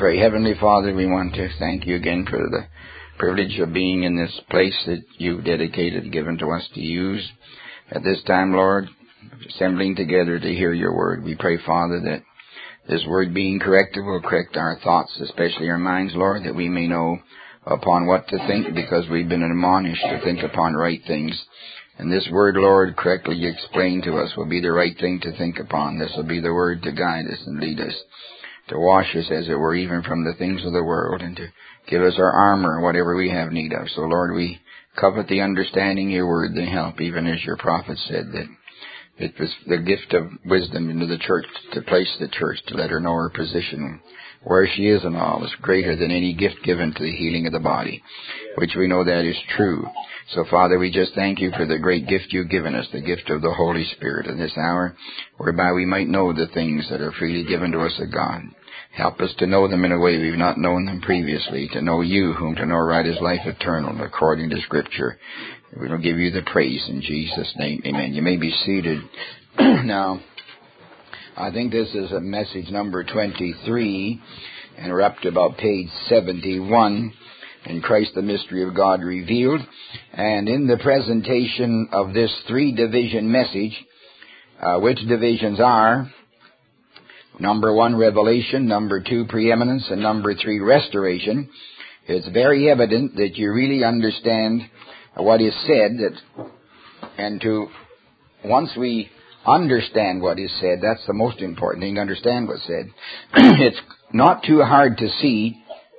pray. Heavenly Father, we want to thank you again for the privilege of being in this place that you've dedicated and given to us to use at this time, Lord, assembling together to hear your word. We pray, Father, that this word being corrected will correct our thoughts, especially our minds, Lord, that we may know upon what to think, because we've been admonished to think upon right things. And this word, Lord, correctly explained to us will be the right thing to think upon. This will be the word to guide us and lead us, to wash us, as it were, even from the things of the world, and to give us our armor, whatever we have need of. So, Lord, we covet the understanding of your word, the help, even as your prophet said, that it was the gift of wisdom into the church, to place the church, to let her know her position, where she is and all, is greater than any gift given to the healing of the body, which we know that is true. So, Father, we just thank you for the great gift you've given us, the gift of the Holy Spirit in this hour, whereby we might know the things that are freely given to us of God. Help us to know them in a way we've not known them previously, to know you, whom to know right is life eternal, according to Scripture. We will give you the praise in Jesus' name. Amen. You may be seated. Now, I think this is a message number 23, and we're up to about page 71, in Christ the Mystery of God Revealed. And in the presentation of this three-division message, which divisions are number 1, revelation, number 2, preeminence, and number 3, restoration, it's very evident that you really understand what is said, once we understand what is said, that's the most important thing, to understand what's said. It's not too hard to see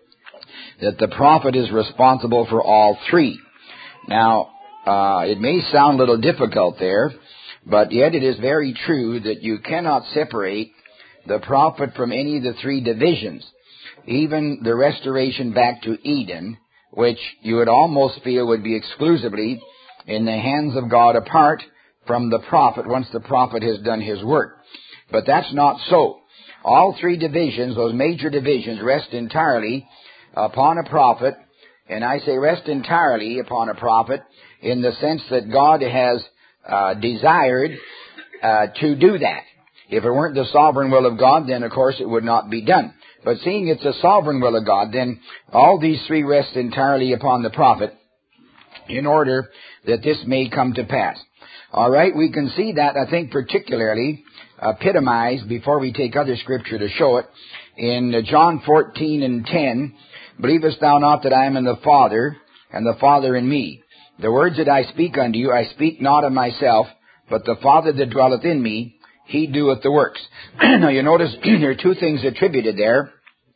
that the prophet is responsible for all three. Now, it may sound a little difficult there, but yet it is very true that you cannot separate the prophet from any of the three divisions. Even the restoration back to Eden, which you would almost feel would be exclusively in the hands of God apart from the prophet once the prophet has done his work. But that's not so. All three divisions, those major divisions, rest entirely upon a prophet, and I say rest entirely upon a prophet in the sense that God has desired to do that. If it weren't the sovereign will of God, then of course it would not be done. But seeing it's the sovereign will of God, then all these three rest entirely upon the prophet in order that this may come to pass. All right, we can see that, I think, particularly epitomized, before we take other scripture to show it, in John 14:10, believest thou not that I am in the Father, and the Father in me? The words that I speak unto you, I speak not of myself, but the Father that dwelleth in me, he doeth the works. Now you notice there are two things attributed there,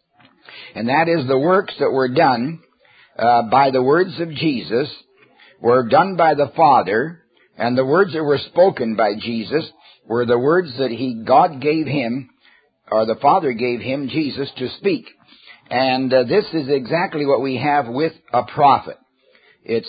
and that is the works that were done by the words of Jesus were done by the Father, and the words that were spoken by Jesus were the words that God gave him, or the Father gave him, Jesus, to speak. And this is exactly what we have with a prophet. It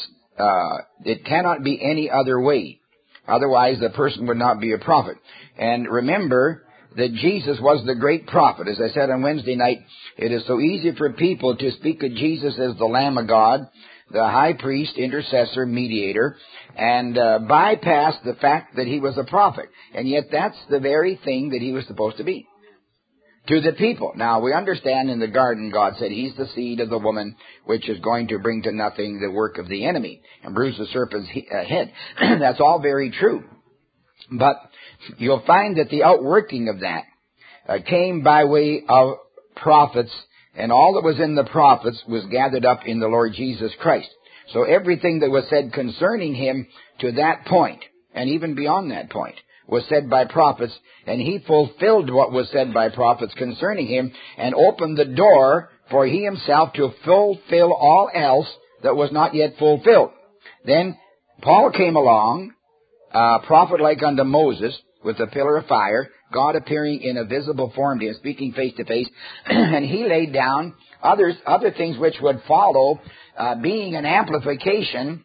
cannot be any other way. Otherwise, the person would not be a prophet. And remember that Jesus was the great prophet. As I said on Wednesday night, it is so easy for people to speak of Jesus as the Lamb of God, the high priest, intercessor, mediator, and bypass the fact that he was a prophet. And yet that's the very thing that he was supposed to be to the people. Now, we understand in the garden God said he's the seed of the woman, which is going to bring to nothing the work of the enemy and bruise the serpent's head. That's all very true. But you'll find that the outworking of that came by way of prophets, and all that was in the prophets was gathered up in the Lord Jesus Christ. So everything that was said concerning him to that point, and even beyond that point, was said by prophets, and he fulfilled what was said by prophets concerning him, and opened the door for he himself to fulfill all else that was not yet fulfilled. Then Paul came along, a prophet like unto Moses, with a pillar of fire, God appearing in a visible form to him, speaking face to face, and he laid down other things which would follow, being an amplification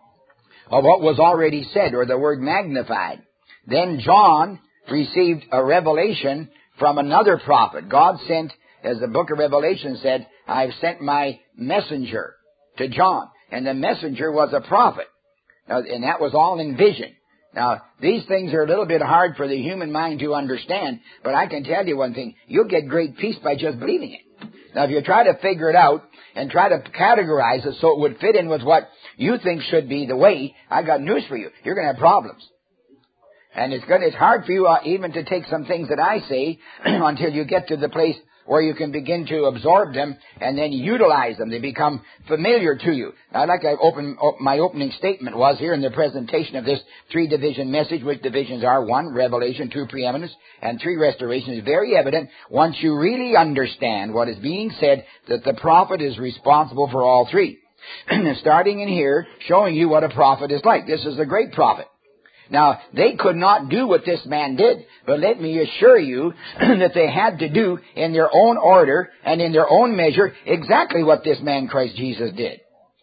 of what was already said, or the word magnified. Then John received a revelation from another prophet. God sent, as the book of Revelation said, I've sent my messenger to John. And the messenger was a prophet. Now, and that was all in vision. Now, these things are a little bit hard for the human mind to understand, but I can tell you one thing. You'll get great peace by just believing it. Now, if you try to figure it out and try to categorize it so it would fit in with what you think should be the way, I got news for you. You're going to have problems. And it's hard for you even to take some things that I say until you get to the place where you can begin to absorb them and then utilize them. They become familiar to you. Now, like my opening statement was here in the presentation of this 3-division message, which divisions are 1, revelation, 2, preeminence, and 3, restoration, is very evident once you really understand what is being said, that the prophet is responsible for all 3. Starting in here, showing you what a prophet is like. This is a great prophet. Now, they could not do what this man did, but let me assure you that they had to do in their own order and in their own measure exactly what this man Christ Jesus did.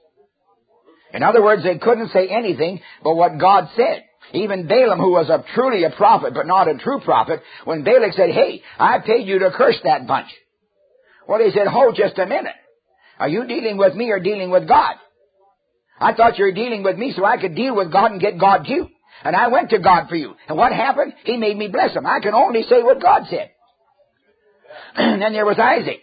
In other words, they couldn't say anything but what God said. Even Balaam, who was truly a prophet but not a true prophet, when Balak said, "Hey, I paid you to curse that bunch." Well, he said, "Hold just a minute. Are you dealing with me or dealing with God? I thought you were dealing with me so I could deal with God and get God to you. And I went to God for you. And what happened? He made me bless him. I can only say what God said." And then there was Isaac.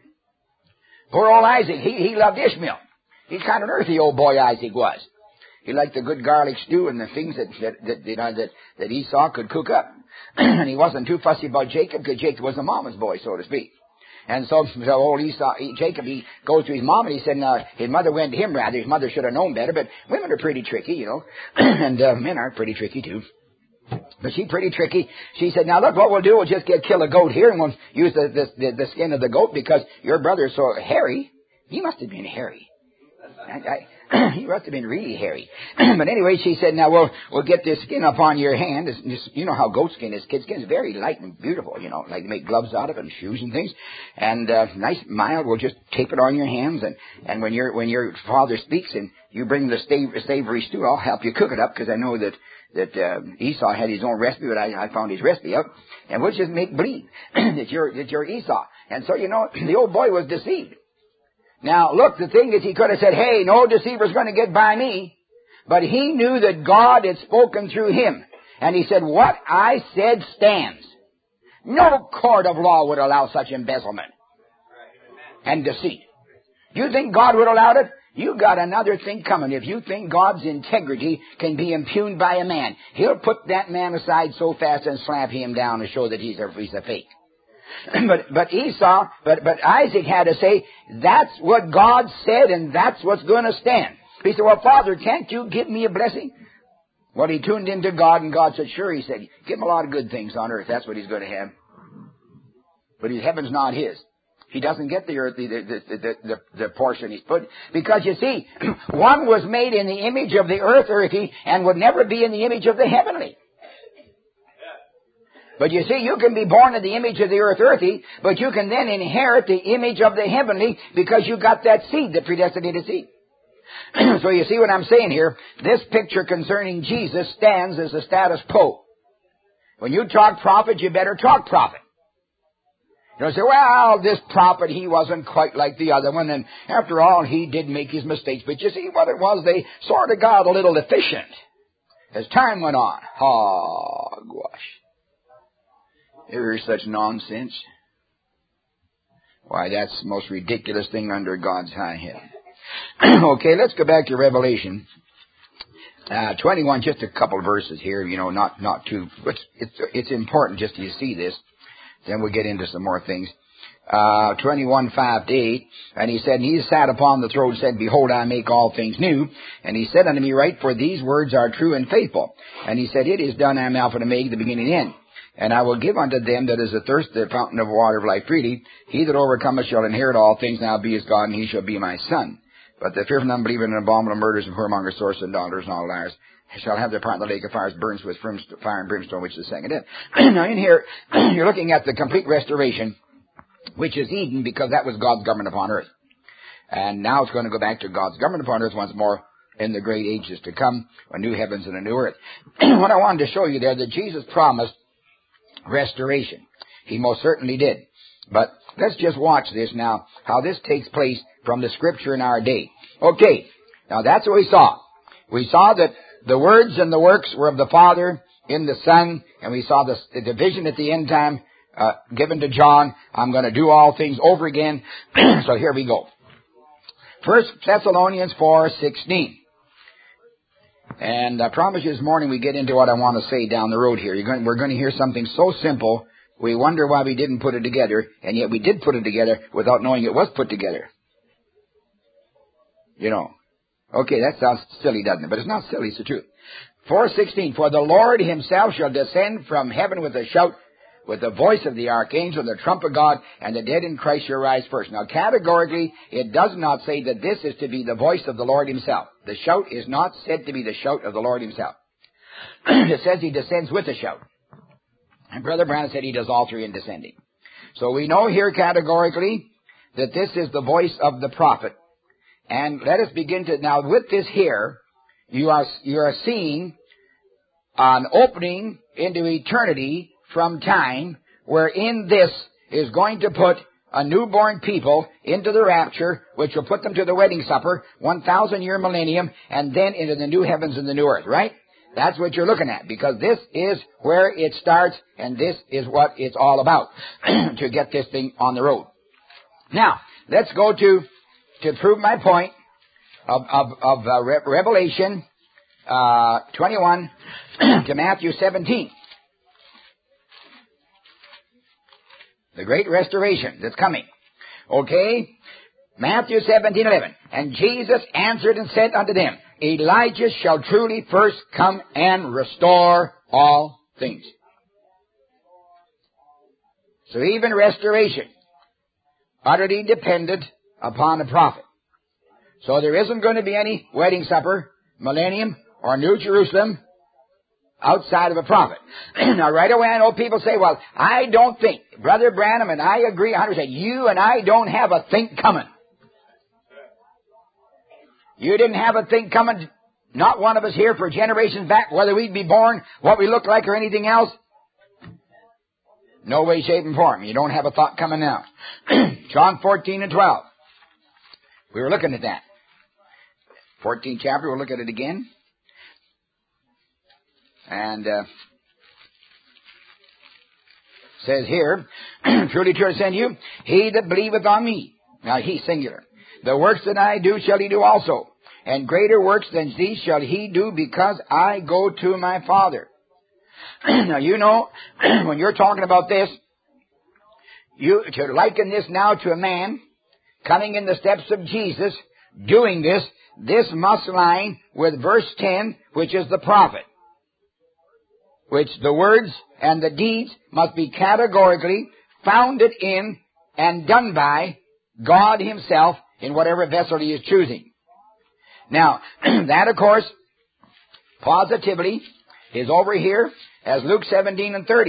Poor old Isaac. He loved Ishmael. He's kind of an earthy old boy, Isaac was. He liked the good garlic stew and the things that Esau could cook up. And he wasn't too fussy about Jacob, because Jacob was a mama's boy, so to speak. And so old Jacob, he goes to his mom, and he said, his mother went to him rather. His mother should have known better, but women are pretty tricky, you know. And men are pretty tricky too. But she's pretty tricky. She said, "Now look, what we'll do, we'll just kill a goat here, and we'll use the skin of the goat, because your brother is so hairy." He must have been hairy. He must have been really hairy. But anyway, she said, "Now we'll get this skin up on your hand." You know how goat skin is. Kid skin is very light and beautiful, you know, like they make gloves out of it and shoes and things. And nice, mild. We'll just tape it on your hands. And when your father speaks and you bring the savory stew, I'll help you cook it up, because I know that Esau had his own recipe, but I found his recipe out. And we'll just make believe that you're Esau. And so, you know, the old boy was deceived. Now, look, the thing is, he could have said, "Hey, no deceiver's going to get by me." But he knew that God had spoken through him. And he said, "What I said stands." No court of law would allow such embezzlement and deceit. You think God would allow it? You got another thing coming. If you think God's integrity can be impugned by a man, he'll put that man aside so fast and slap him down to show that he's a fake. But Isaac had to say, "That's what God said, and that's what's going to stand." He said, "Well, Father, can't you give me a blessing?" Well, he tuned into God, and God said, "Sure." He said, "Give him a lot of good things on earth. That's what he's going to have. But his heaven's not his. He doesn't get the earth, the portion he's put." Because, you see, one was made in the image of the earthy and would never be in the image of the heavenly. But you see, you can be born in the image of the earthy, but you can then inherit the image of the heavenly, because you got that seed, the predestinated seed. So you see what I'm saying here? This picture concerning Jesus stands as a status quo. When you talk prophet, you better talk prophet. You don't say, "Well, this prophet, he wasn't quite like the other one, and after all, he did make his mistakes." But you see what it was? They sort of got a little efficient as time went on. Hogwash. Ever such nonsense? Why, that's the most ridiculous thing under God's high heaven. Okay, let's go back to Revelation 21, just a couple of verses here, you know, not too, but it's important just to see this. Then we'll get into some more things. 21, 5-8, and he said, "And he sat upon the throne, said, Behold, I make all things new. And he said unto me, Write, for these words are true and faithful. And he said, It is done, I am Alpha and Omega, the beginning and the end. And I will give unto them that is athirst the fountain of water of life freely. He that overcometh shall inherit all things, and I will be his God, and he shall be my son. But the fearful and unbelieving and abominable murderers and whoremongers, sorcerers and idolaters and all liars shall have their part in the lake of fire, burns with fire and brimstone, which is the second death." Now in here, you're looking at the complete restoration, which is Eden, because that was God's government upon earth. And now it's going to go back to God's government upon earth once more in the great ages to come, a new heavens and a new earth. What I wanted to show you there, that Jesus promised restoration. He most certainly did. But let's just watch this now, how this takes place from the Scripture in our day. Okay, now that's what we saw. We saw that the words and the works were of the Father in the Son, and we saw the division at the end time given to John. I'm going to do all things over again. So here we go. 1 Thessalonians 4:16. And I promise you this morning we get into what I want to say down the road here. We're going to hear something so simple, we wonder why we didn't put it together, and yet we did put it together without knowing it was put together. You know. Okay, that sounds silly, doesn't it? But it's not silly, it's the truth. 4:16, for the Lord himself shall descend from heaven with a shout, with the voice of the archangel, the trump of God, and the dead in Christ shall rise first. Now, categorically, it does not say that this is to be the voice of the Lord himself. The shout is not said to be the shout of the Lord himself. It says he descends with a shout. And Brother Branham said he does all three in descending. So we know here categorically that this is the voice of the prophet. And let us begin to, now with this here, you are seeing an opening into eternity from time, wherein this is going to put a newborn people into the rapture, which will put them to the wedding supper, 1,000-year millennium, and then into the new heavens and the new earth, right? That's what you're looking at, because this is where it starts, and this is what it's all about, to get this thing on the road. Now, let's go to prove my point of Revelation 21 to Matthew 17. The great restoration that's coming. Okay? Matthew 17:11. And Jesus answered and said unto them, Elijah shall truly first come and restore all things. So even restoration, utterly dependent upon the prophet. So there isn't going to be any wedding supper, millennium, or New Jerusalem outside of a prophet. Now, right away, I know people say, well, I don't think. Brother Branham, and I agree 100%, you and I don't have a think coming. You didn't have a think coming, not one of us here for generations back, whether we'd be born, what we look like, or anything else. No way, shape, and form. You don't have a thought coming now. John 14:12. We were looking at that. 14th chapter, we'll look at it again. And says here, truly, truly, I say unto you, he that believeth on me. Now, he, singular. The works that I do shall he do also. And greater works than these shall he do, because I go to my Father. Now, you know, when you're talking about this, you to liken this now to a man coming in the steps of Jesus, doing this must line with verse 10, which is the prophet. Which the words and the deeds must be categorically founded in and done by God himself in whatever vessel he is choosing. Now, that of course, positively, is over here as Luke 17:30,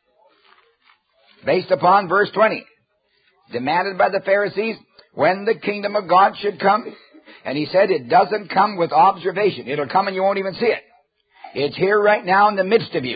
based upon verse 20, demanded by the Pharisees when the kingdom of God should come. And he said it doesn't come with observation. It'll come and you won't even see it. It's here right now in the midst of you.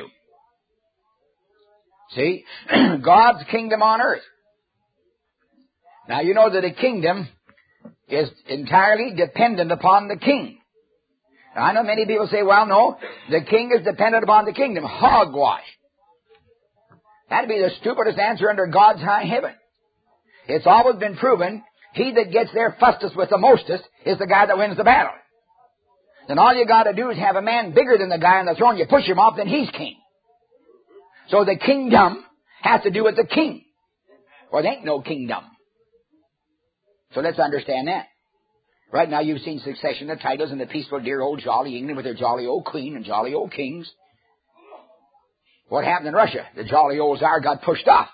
See? God's kingdom on earth. Now you know that a kingdom is entirely dependent upon the king. Now, I know many people say, well, no, the king is dependent upon the kingdom. Hogwash. That'd be the stupidest answer under God's high heaven. It's always been proven, he that gets there fastest with the mostest is the guy that wins the battle. Then all you got to do is have a man bigger than the guy on the throne. You push him off, then he's king. So the kingdom has to do with the king. Or there ain't no kingdom. So let's understand that. Right now you've seen succession of titles in the peaceful, dear old jolly England with their jolly old queen and jolly old kings. What happened in Russia? The jolly old Tsar got pushed off.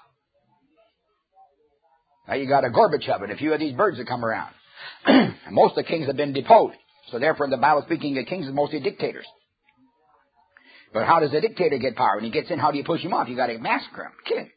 Now you got a Gorbachev and a few of these birds that come around. Most of the kings have been deposed. So therefore, in the Bible, speaking of kings, is mostly dictators. But how does a dictator get power? When he gets in, how do you push him off? You got to massacre him, kill him.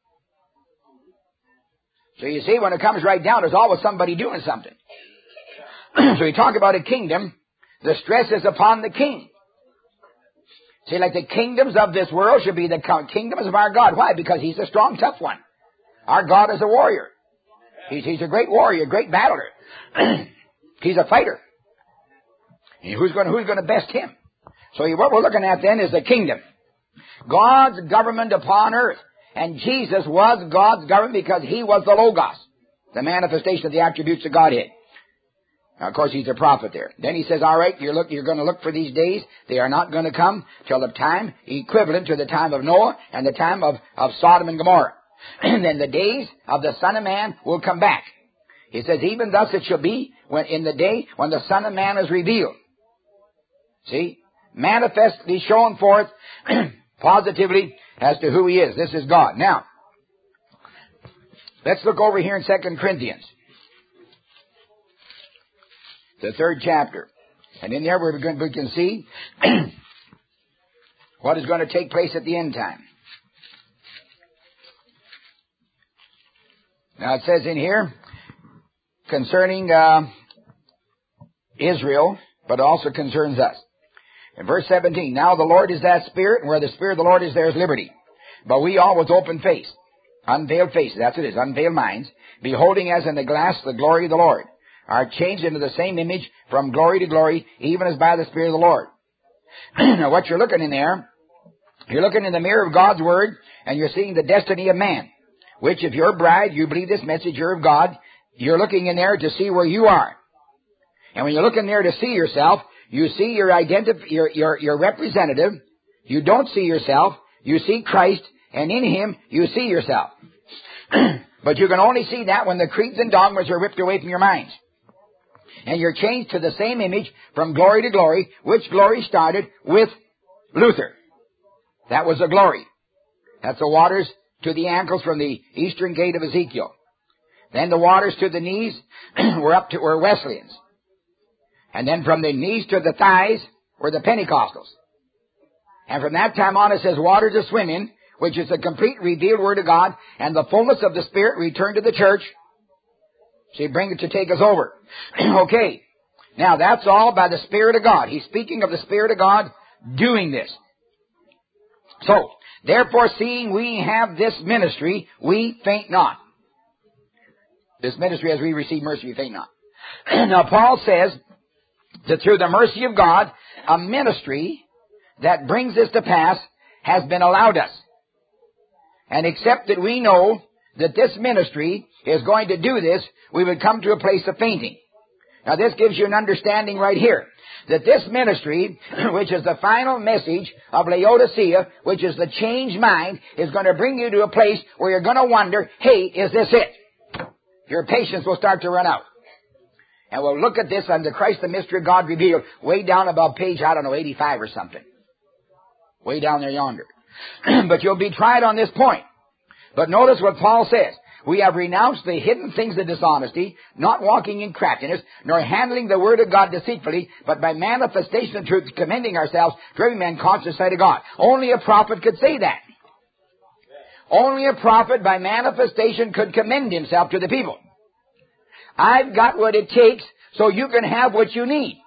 So you see, when it comes right down, there's always somebody doing something. So you talk about a kingdom, the stress is upon the king. See, like the kingdoms of this world should be the kingdoms of our God. Why? Because he's a strong, tough one. Our God is a warrior. He's a great warrior, a great battler. He's a fighter. And who's going to best him? So what we're looking at then is the kingdom. God's government upon earth. And Jesus was God's government because He was the Logos, the manifestation of the attributes of Godhead. Now, of course, He's a prophet there. Then He says, all right, you're going to look for these days. They are not going to come till the time equivalent to the time of Noah and the time of Sodom and Gomorrah. And then the days of the Son of Man will come back. He says, even thus it shall be in the day when the Son of Man is revealed. See? Manifestly shown forth positively as to who He is. This is God. Now, let's look over here in 2 Corinthians, the 3rd chapter. And in there we can see what is going to take place at the end time. Now it says in here, concerning Israel, but also concerns us. In verse 17, now the Lord is that Spirit, and where the Spirit of the Lord is, there is liberty. But we all with open face, unveiled faces, that's what it is, unveiled minds, beholding as in a glass the glory of the Lord, are changed into the same image from glory to glory, even as by the Spirit of the Lord. Now what you're looking in there, you're looking in the mirror of God's Word, and you're seeing the destiny of man, which if you're a bride, you believe this message, you're of God, you're looking in there to see where you are. And when you look in there to see yourself, you see your representative. You don't see yourself. You see Christ, and in Him you see yourself. But you can only see that when the creeds and dogmas are ripped away from your minds. And you're changed to the same image from glory to glory, which glory started with Luther. That was a glory. That's the waters to the ankles from the eastern gate of Ezekiel. Then the waters to the knees were Wesleyans. And then from the knees to the thighs were the Pentecostals. And from that time on it says water to swim in, which is the complete revealed Word of God, and the fullness of the Spirit returned to the church. See, bring it to take us over. Okay. Now that's all by the Spirit of God. He's speaking of the Spirit of God doing this. So, therefore, seeing we have this ministry, we faint not. This ministry, as we receive mercy, we faint not. Now, Paul says that through the mercy of God, a ministry that brings this to pass has been allowed us. And except that we know that this ministry is going to do this, we would come to a place of fainting. Now, this gives you an understanding right here, that this ministry, which is the final message of Laodicea, which is the changed mind, is going to bring you to a place where you're going to wonder, hey, is this it? Your patience will start to run out. And we'll look at this under Christ the Mystery of God Revealed, way down above page, 85 or something. Way down there yonder. But you'll be tried on this point. But notice what Paul says. We have renounced the hidden things of dishonesty, not walking in craftiness, nor handling the Word of God deceitfully, but by manifestation of truth, commending ourselves to every man conscious sight of God. Only a prophet could say that. Only a prophet by manifestation could commend himself to the people. I've got what it takes so you can have what you need.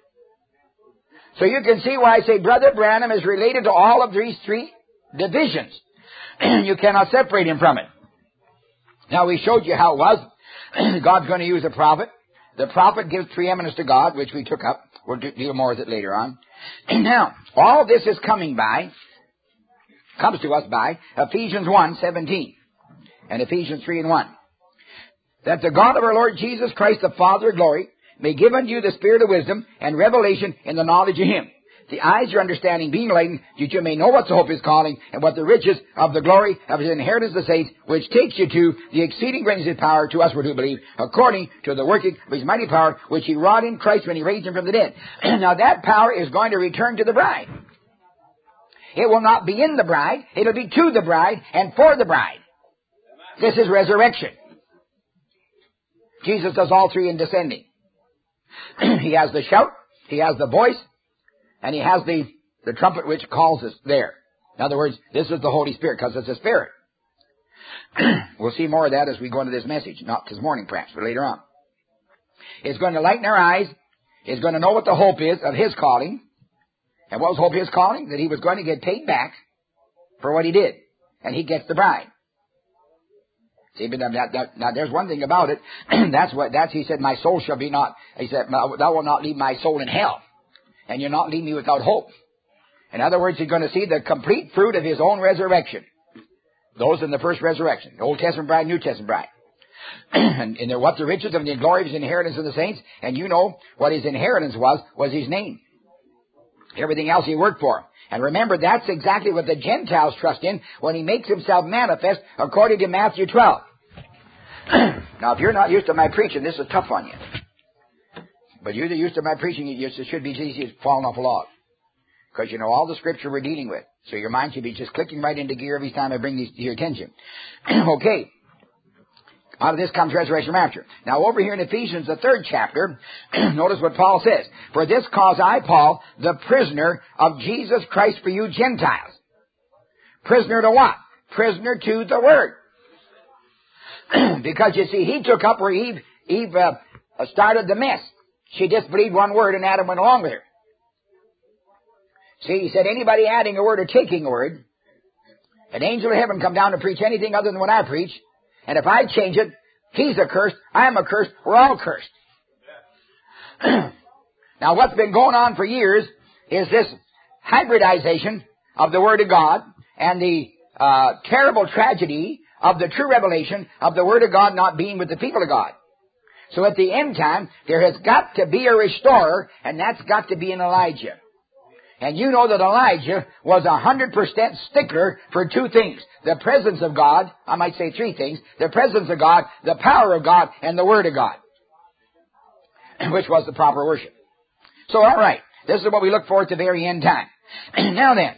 So you can see why I say Brother Branham is related to all of these three divisions. You cannot separate him from it. Now we showed you how it was. God's going to use a prophet. The prophet gives preeminence to God, which we took up. We'll deal more with it later on. Now, all this is comes to us by Ephesians 1:17 and Ephesians 3:1. That the God of our Lord Jesus Christ, the Father of glory, may give unto you the spirit of wisdom and revelation in the knowledge of Him. The eyes of your understanding being enlightened, that you may know what the hope is calling, and what the riches of the glory of His inheritance of the saints, which takes you to the exceeding greatness of His power to us who do believe, according to the working of His mighty power, which He wrought in Christ when He raised Him from the dead. Now that power is going to return to the bride. It will not be in the bride. It'll be to the bride and for the bride. This is resurrection. Jesus does all three in descending. He has the shout, He has the voice, and He has the trumpet which calls us there. In other words, this is the Holy Spirit, because it's a Spirit. We'll see more of that as we go into this message. Not this morning perhaps, but later on. It's going to lighten our eyes. It's going to know what the hope is of His calling. And what was the hope of His calling? That He was going to get paid back for what He did. And He gets the bride. See, but now there's one thing about it. He said, my soul shall be not, He said, thou wilt not leave my soul in hell. And you'll not leave me without hope. In other words, He's going to see the complete fruit of His own resurrection. Those in the first resurrection. The Old Testament bride, New Testament bride. And they're what the riches of the glory of his inheritance of the saints. And you know what his inheritance was his name. Everything else he worked for. And remember, that's exactly what the Gentiles trust in when he makes himself manifest according to Matthew 12. Now, if you're not used to my preaching, this is tough on you. But you're used to my preaching, it should be easy as falling off a log. Because you know all the scripture we're dealing with. So your mind should be just clicking right into gear every time I bring these to your attention. Okay. Out of this comes resurrection and rapture. Now over here in Ephesians, the 3rd chapter, notice what Paul says. For this cause I, Paul, the prisoner of Jesus Christ for you Gentiles. Prisoner to what? Prisoner to the Word. Because you see, he took up where Eve started the mess. She disbelieved one word and Adam went along with her. See, he said anybody adding a word or taking a word, an angel of heaven come down to preach anything other than what I preach, and if I change it, he's accursed, I'm accursed, we're all cursed. Now what's been going on for years is this hybridization of the Word of God and the terrible tragedy of the true revelation of the Word of God not being with the people of God. So at the end time, there has got to be a restorer, and that's got to be an Elijah. And you know that Elijah was 100% stickler for 2 things. The presence of God, I might say 3 things. The presence of God, the power of God, and the Word of God. Which was the proper worship. So alright, this is what we look for at the very end time. Now then,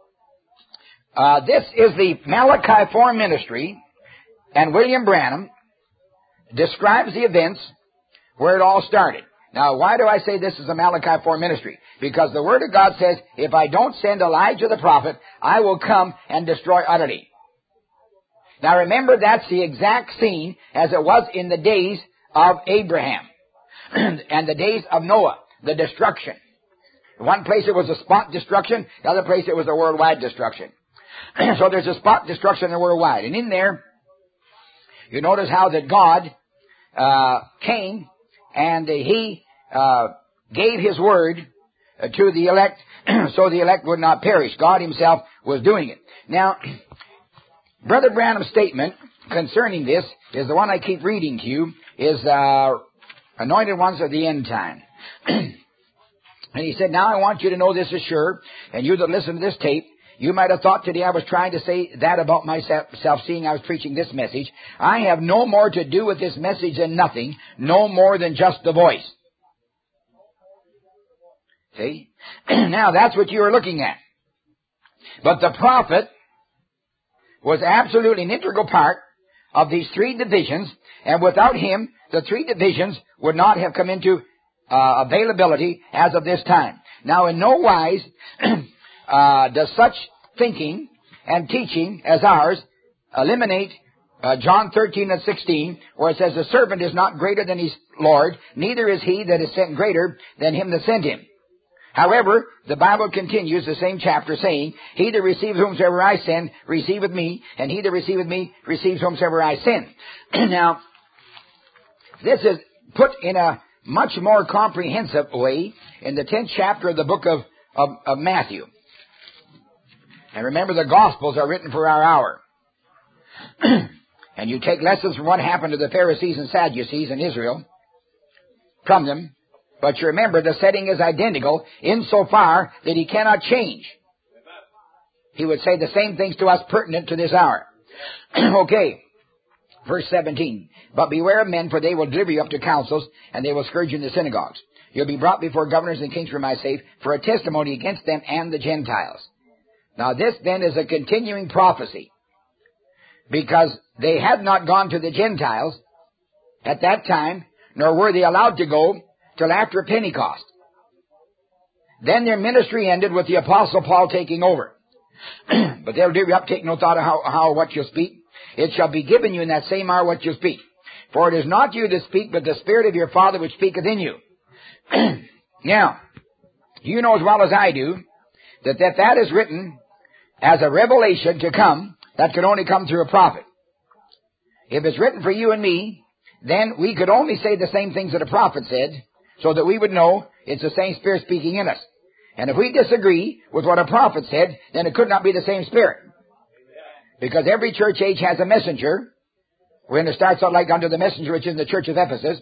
this is the Malachi 4 ministry, and William Branham describes the events where it all started. Now, why do I say this is the Malachi 4 ministry? Because the Word of God says, if I don't send Elijah the prophet, I will come and destroy utterly. Now remember, that's the exact scene as it was in the days of Abraham and the days of Noah, the destruction. In one place it was a spot destruction, the other place it was a worldwide destruction. So there's a spot destruction in the worldwide. And in there, you notice how that God came and he gave his word to the elect so the elect would not perish. God himself was doing it. Now, Brother Branham's statement concerning this is the one I keep reading to you, is anointed ones of the end time. And he said, now I want you to know this is sure, and you that listen to this tape, you might have thought today I was trying to say that about myself, seeing I was preaching this message. I have no more to do with this message than nothing, no more than just the voice. See? Now that's what you are looking at. But the prophet was absolutely an integral part of these 3 divisions, and without him, the 3 divisions would not have come into availability as of this time. Now in no wise does such thinking and teaching as ours eliminate John 13 and 16, where it says, the servant is not greater than his Lord, neither is he that is sent greater than him that sent him. However, the Bible continues, the same chapter, saying, he that receives whomsoever I send, receiveth me, and he that receiveth me, receives whomsoever I send. Now, this is put in a much more comprehensive way in the 10th chapter of the book of Matthew. And remember, the Gospels are written for our hour. And you take lessons from what happened to the Pharisees and Sadducees in Israel from them. But you remember, the setting is identical insofar that he cannot change. He would say the same things to us pertinent to this hour. Okay. Verse 17. But beware of men, for they will deliver you up to councils, and they will scourge you in the synagogues. You'll be brought before governors and kings for my sake, for a testimony against them and the Gentiles. Now this then is a continuing prophecy, because they had not gone to the Gentiles at that time, nor were they allowed to go till after Pentecost. Then their ministry ended with the Apostle Paul taking over. But they'll do you up, take no thought of how or what you'll speak. It shall be given you in that same hour what you speak. For it is not you that speak, but the Spirit of your Father which speaketh in you. Now, you know as well as I do that is written as a revelation to come that could only come through a prophet. If it's written for you and me, then we could only say the same things that a prophet said, so that we would know it's the same Spirit speaking in us. And if we disagree with what a prophet said, then it could not be the same Spirit. Because every church age has a messenger. We're going to start out like under the messenger, which is in the church of Ephesus.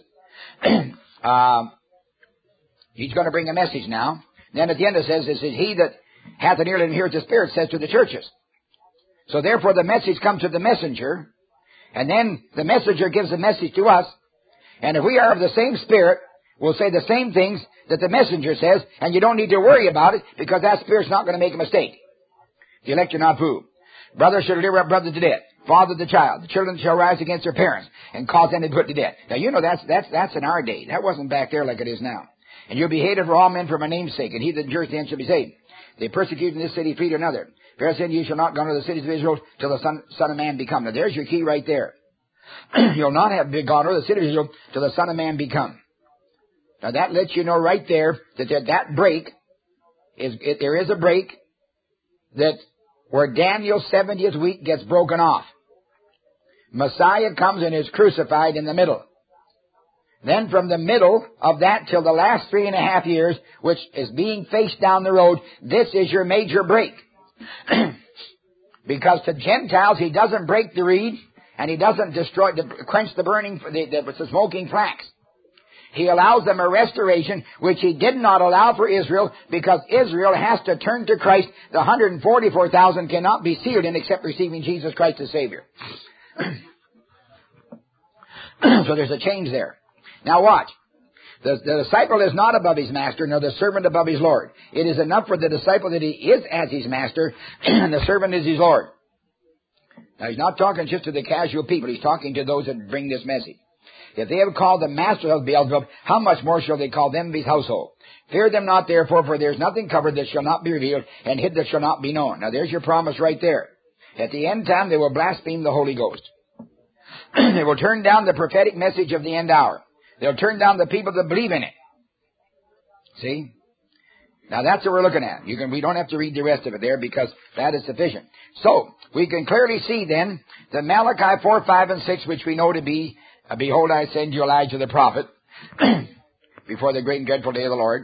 He's going to bring a message now. Then at the end it says, this is he that hath an ear, let him hear what the Spirit says to the churches. So therefore the message comes to the messenger, and then the messenger gives the message to us. And if we are of the same spirit, we'll say the same things that the messenger says, and you don't need to worry about it, because that spirit's not going to make a mistake. The elect are not fooled. Brother shall deliver up brother to death. Father the child. The children shall rise against their parents, and cause them to be put to death. Now you know that's in our day. That wasn't back there like it is now. And you'll be hated for all men for my name's sake, and he that endureth to the end shall be saved. They persecute in this city, flee to another. Verily then ye shall not go into the cities of Israel till the Son of Man be come. Now there's your key right there. You'll not have gone over the city of Israel till the Son of Man be come. Now that lets you know right there that break there is a break that where Daniel's 70th week gets broken off. Messiah comes and is crucified in the middle. Then from the middle of that till the last 3.5 years, which is being faced down the road, this is your major break. Because to Gentiles, he doesn't break the reed, and he doesn't quench the burning, the smoking flax. He allows them a restoration, which he did not allow for Israel, because Israel has to turn to Christ. The 144,000 cannot be sealed in except receiving Jesus Christ as Savior. So there's a change there. Now watch. The disciple is not above his master, nor the servant above his Lord. It is enough for the disciple that he is as his master, and the servant is his Lord. Now he's not talking just to the casual people. He's talking to those that bring this message. If they have called the master of Beelzebub, how much more shall they call them of his household? Fear them not therefore, for there is nothing covered that shall not be revealed, and hid that shall not be known. Now there's your promise right there. At the end time they will blaspheme the Holy Ghost. They will turn down the prophetic message of the end hour. They'll turn down the people that believe in it. See? Now that's what we're looking at. We don't have to read the rest of it there, because that is sufficient. So, we can clearly see then that Malachi 4, 5, and 6, which we know to be, behold, I send you Elijah the prophet before the great and dreadful day of the Lord.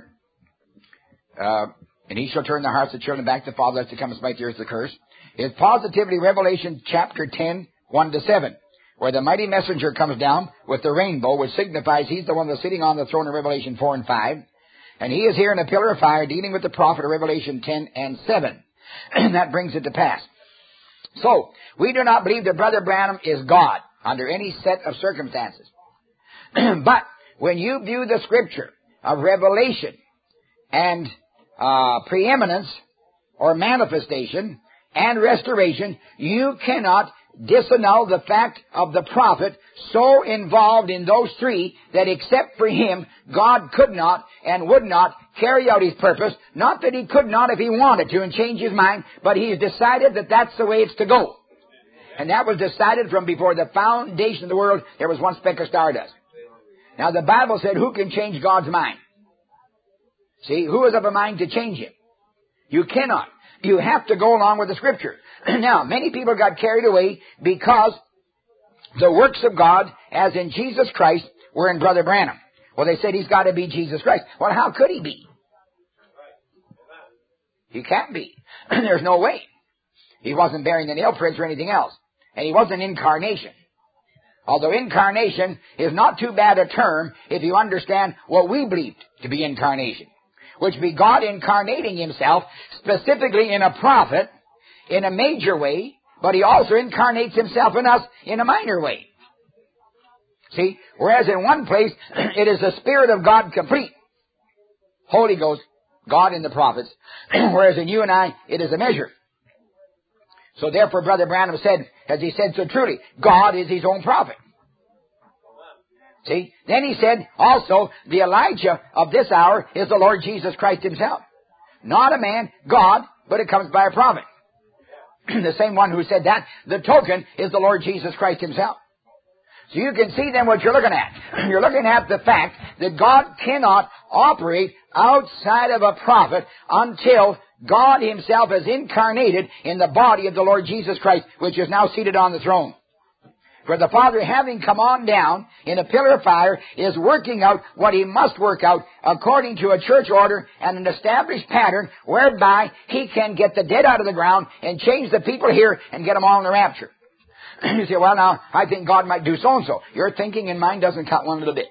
And he shall turn the hearts of children back to fathers to come and smite the earth with a curse. It's positively Revelation chapter 10, 1 to 7. Where the mighty messenger comes down with the rainbow, which signifies he's the one that's sitting on the throne in Revelation 4 and 5. And he is here in a pillar of fire dealing with the prophet of Revelation 10 and 7. And that brings it to pass. So, we do not believe that Brother Branham is God under any set of circumstances. But when you view the scripture of revelation and preeminence or manifestation and restoration, you cannot disannul the fact of the prophet so involved in those three that except for him, God could not and would not carry out his purpose. Not that he could not if he wanted to and change his mind, but he's decided that that's the way it's to go. And that was decided from before the foundation of the world. There was one speck of stardust. Now the Bible said, who can change God's mind? See, who is of a mind to change him? You cannot. You have to go along with the scripture. Now, many people got carried away because the works of God, as in Jesus Christ, were in Brother Branham. Well, they said he's got to be Jesus Christ. Well, how could he be? He can't be. There's no way. He wasn't bearing the nail prints or anything else. And he wasn't incarnation. Although incarnation is not too bad a term if you understand what we believed to be incarnation, which be God incarnating himself specifically in a prophet in a major way, but he also incarnates himself in us in a minor way. See, whereas in one place it is the Spirit of God complete, Holy Ghost, God in the prophets, whereas in you and I it is a measure. So therefore Brother Branham said, as he said so truly, God is his own prophet. See, then he said also, the Elijah of this hour is the Lord Jesus Christ himself. Not a man, God, but it comes by a prophet. The same one who said that, the token is the Lord Jesus Christ himself. So you can see then what you're looking at. You're looking at the fact that God cannot operate outside of a prophet until God himself is incarnated in the body of the Lord Jesus Christ, which is now seated on the throne. For the Father, having come on down in a pillar of fire, is working out what He must work out according to a church order and an established pattern whereby He can get the dead out of the ground and change the people here and get them all in the rapture. You say, well, now, I think God might do so-and-so. Your thinking and mine doesn't count one little bit.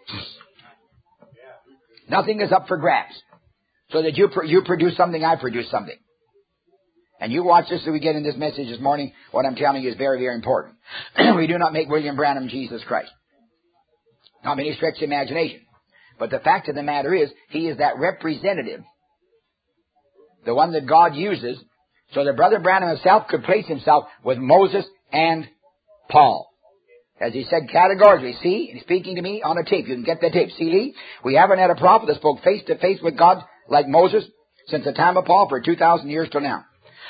Nothing is up for grabs. So that you produce something, I produce something. And you watch this as we get in this message this morning. What I'm telling you is very, very important. We do not make William Branham Jesus Christ. Not any stretch of imagination. But the fact of the matter is, he is that representative. The one that God uses so that Brother Branham himself could place himself with Moses and Paul. As he said categorically, see, he's speaking to me on a tape. You can get that tape. See, Lee, we haven't had a prophet that spoke face to face with God like Moses since the time of Paul for 2,000 years till now.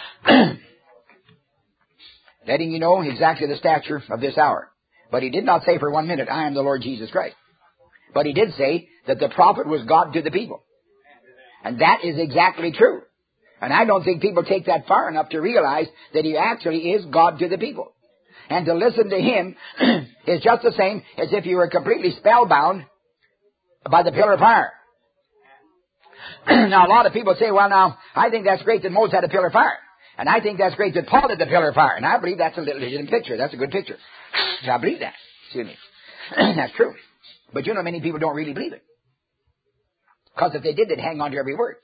Letting you know exactly the stature of this hour. But he did not say for 1 minute, I am the Lord Jesus Christ. But he did say that the prophet was God to the people. And that is exactly true. And I don't think people take that far enough to realize that he actually is God to the people. And to listen to him is just the same as if you were completely spellbound by the pillar of fire. Now, a lot of people say, well, now, I think that's great that Moses had a pillar of fire. And I think that's great that Paul did the pillar of fire. And I believe that's a legitimate picture. That's a good picture. I believe that. Excuse me. That's true. But you know, many people don't really believe it. Because if they did, they'd hang on to every word.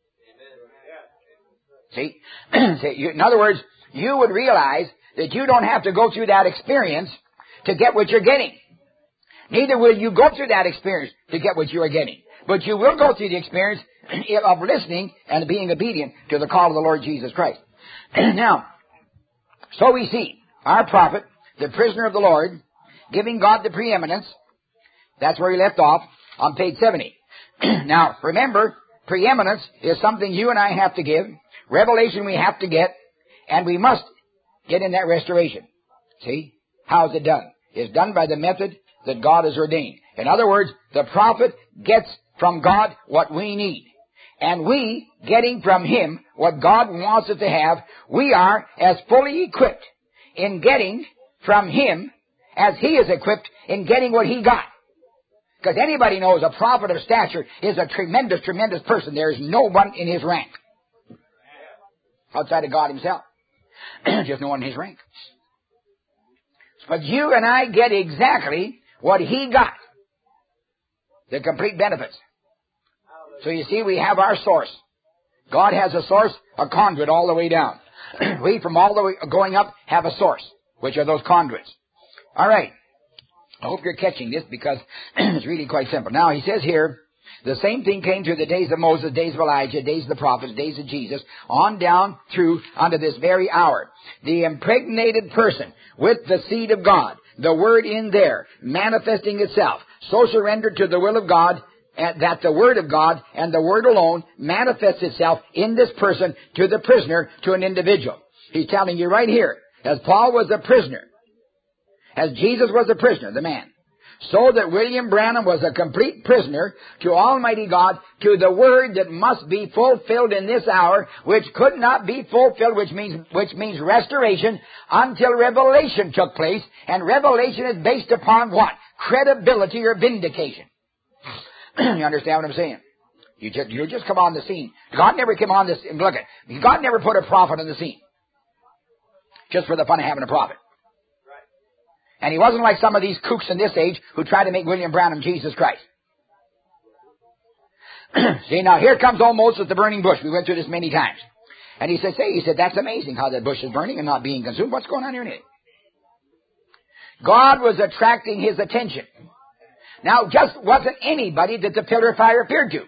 See? In other words, you would realize that you don't have to go through that experience to get what you're getting. Neither will you go through that experience to get what you are getting. But you will go through the experience of listening and being obedient to the call of the Lord Jesus Christ. Now, so we see our prophet, the prisoner of the Lord, giving God the preeminence. That's where he left off on page 70. Now, remember, preeminence is something you and I have to give. Revelation we have to get. And we must get in that restoration. See? How is it done? It's done by the method that God has ordained. In other words, the prophet gets from God what we need. And we, getting from him what God wants us to have, we are as fully equipped in getting from him as he is equipped in getting what he got. Because anybody knows a prophet of stature is a tremendous, tremendous person. There is no one in his rank outside of God himself. Just no one in his rank. But you and I get exactly what he got. The complete benefits. So you see, we have our source. God has a source, a conduit all the way down. We, from all the way going up, have a source, which are those conduits. All right. I hope you're catching this because it's really quite simple. Now, he says here, the same thing came through the days of Moses, days of Elijah, days of the prophets, days of Jesus, on down through unto this very hour. The impregnated person with the seed of God, the word in there, manifesting itself, so surrendered to the will of God, that the word of God and the word alone manifests itself in this person to the prisoner, to an individual. He's telling you right here, as Paul was a prisoner, as Jesus was a prisoner, the man, so that William Branham was a complete prisoner to Almighty God, to the word that must be fulfilled in this hour, which could not be fulfilled, which means restoration, until revelation took place. And revelation is based upon what? Credibility or vindication. You understand what I'm saying? You just come on the scene. God never came on this, and look at, God never put a prophet on the scene. Just for the fun of having a prophet. And he wasn't like some of these kooks in this age who tried to make William Branham Jesus Christ. See, now here comes old Moses at the burning bush. We went through this many times. And he said, that's amazing how that bush is burning and not being consumed. What's going on here in it? God was attracting his attention. Now, just wasn't anybody that the pillar of fire appeared to.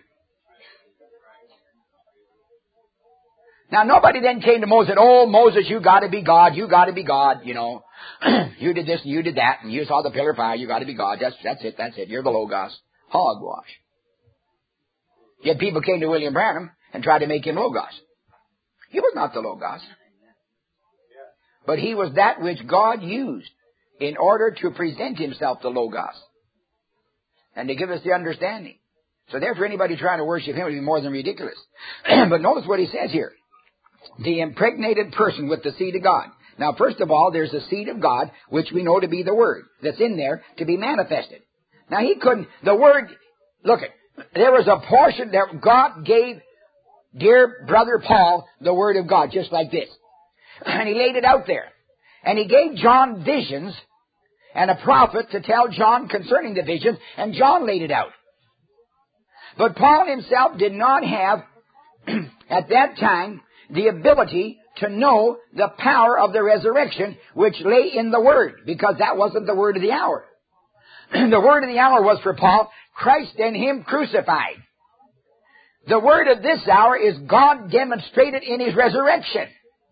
Now, nobody then came to Moses and said, oh, Moses, you got to be God. You got to be God, you know. You did this and you did that, and you saw the pillar of fire. You got to be God. That's it. You're the Logos. Hogwash. Yet people came to William Branham and tried to make him Logos. He was not the Logos. But he was that which God used in order to present himself the Logos. And to give us the understanding. So therefore anybody trying to worship him would be more than ridiculous. But notice what he says here. The impregnated person with the seed of God. Now, first of all, there's the seed of God, which we know to be the Word, that's in there to be manifested. Now, he couldn't, the Word, look, there was a portion that God gave dear brother Paul the Word of God, just like this. And he laid it out there. And he gave John visions and a prophet to tell John concerning the visions, and John laid it out. But Paul himself did not have, at that time, the ability to know the power of the resurrection which lay in the Word, because that wasn't the word of the hour. The word of the hour was for Paul, Christ and Him crucified. The word of this hour is God demonstrated in His resurrection.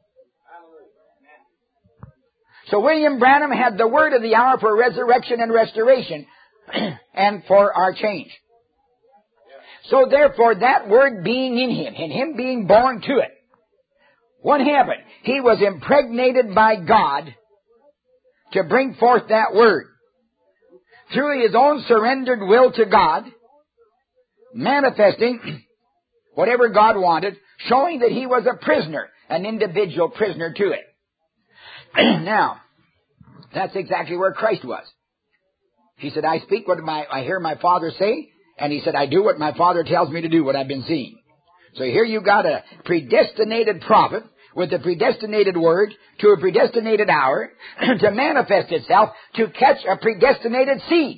So William Branham had the word of the hour for resurrection and restoration and for our change. So therefore, that word being in him, and him being born to it, what happened? He was impregnated by God to bring forth that word. Through his own surrendered will to God, manifesting whatever God wanted, showing that he was a prisoner, an individual prisoner to it. Now, that's exactly where Christ was. He said, I speak what I hear my Father say, and he said, I do what my Father tells me to do, what I've been seeing. So here you got a predestinated prophet with a predestinated word to a predestinated hour to manifest itself to catch a predestinated seed.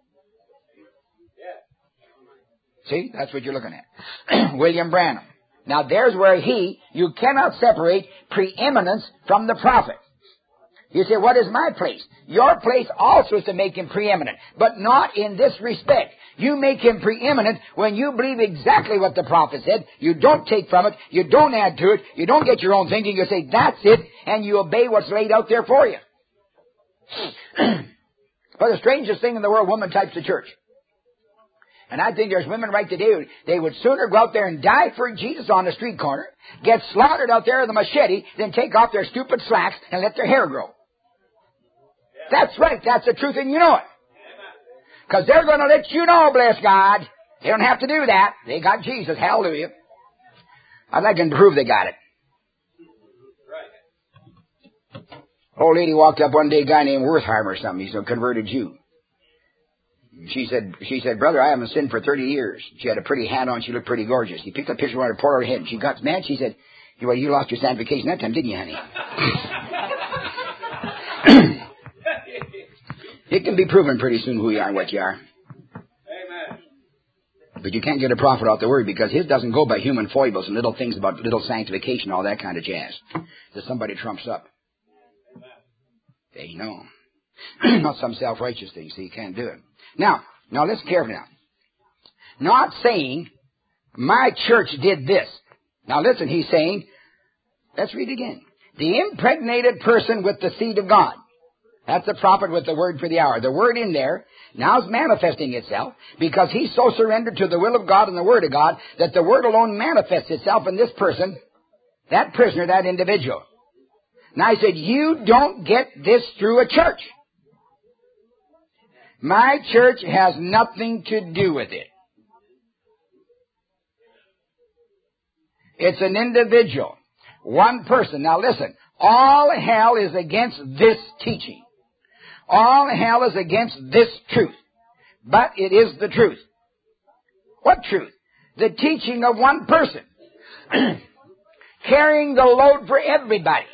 See, that's what you're looking at. William Branham. Now there's where you cannot separate preeminence from the prophet. You say, what is my place? Your place also is to make him preeminent, but not in this respect. You make him preeminent when you believe exactly what the prophet said. You don't take from it. You don't add to it. You don't get your own thinking. You say, that's it, and you obey what's laid out there for you. But the strangest thing in the world, woman types the church. And I think there's women right today, they would sooner go out there and die for Jesus on the street corner, get slaughtered out there with a machete, than take off their stupid slacks and let their hair grow. That's right. That's the truth, and you know it. Because they're going to let you know, bless God. They don't have to do that. They got Jesus. Hallelujah. I'd like them to prove they got it. Old lady walked up one day, a guy named Wertheimer or something. He's a converted Jew. She said, brother, I haven't sinned for 30 years. She had a pretty hat on. She looked pretty gorgeous. He picked up a picture of her, poured her head. And she got mad. She said, well, you lost your sanctification that time, didn't you, honey? It can be proven pretty soon who you are and what you are. Amen. But you can't get a prophet off the word, because his doesn't go by human foibles and little things about little sanctification, all that kind of jazz that somebody trumps up. They know. Not some self-righteous thing, so you can't do it. Now listen carefully now. Not saying, my church did this. Now listen, he's saying, let's read again. The impregnated person with the seed of God. That's the prophet with the word for the hour. The word in there now is manifesting itself because he's so surrendered to the will of God and the word of God that the word alone manifests itself in this person, that prisoner, that individual. Now I said, you don't get this through a church. My church has nothing to do with it. It's an individual. One person. Now listen, all hell is against this teaching. All hell is against this truth. But it is the truth. What truth? The teaching of one person. Carrying the load for everybody.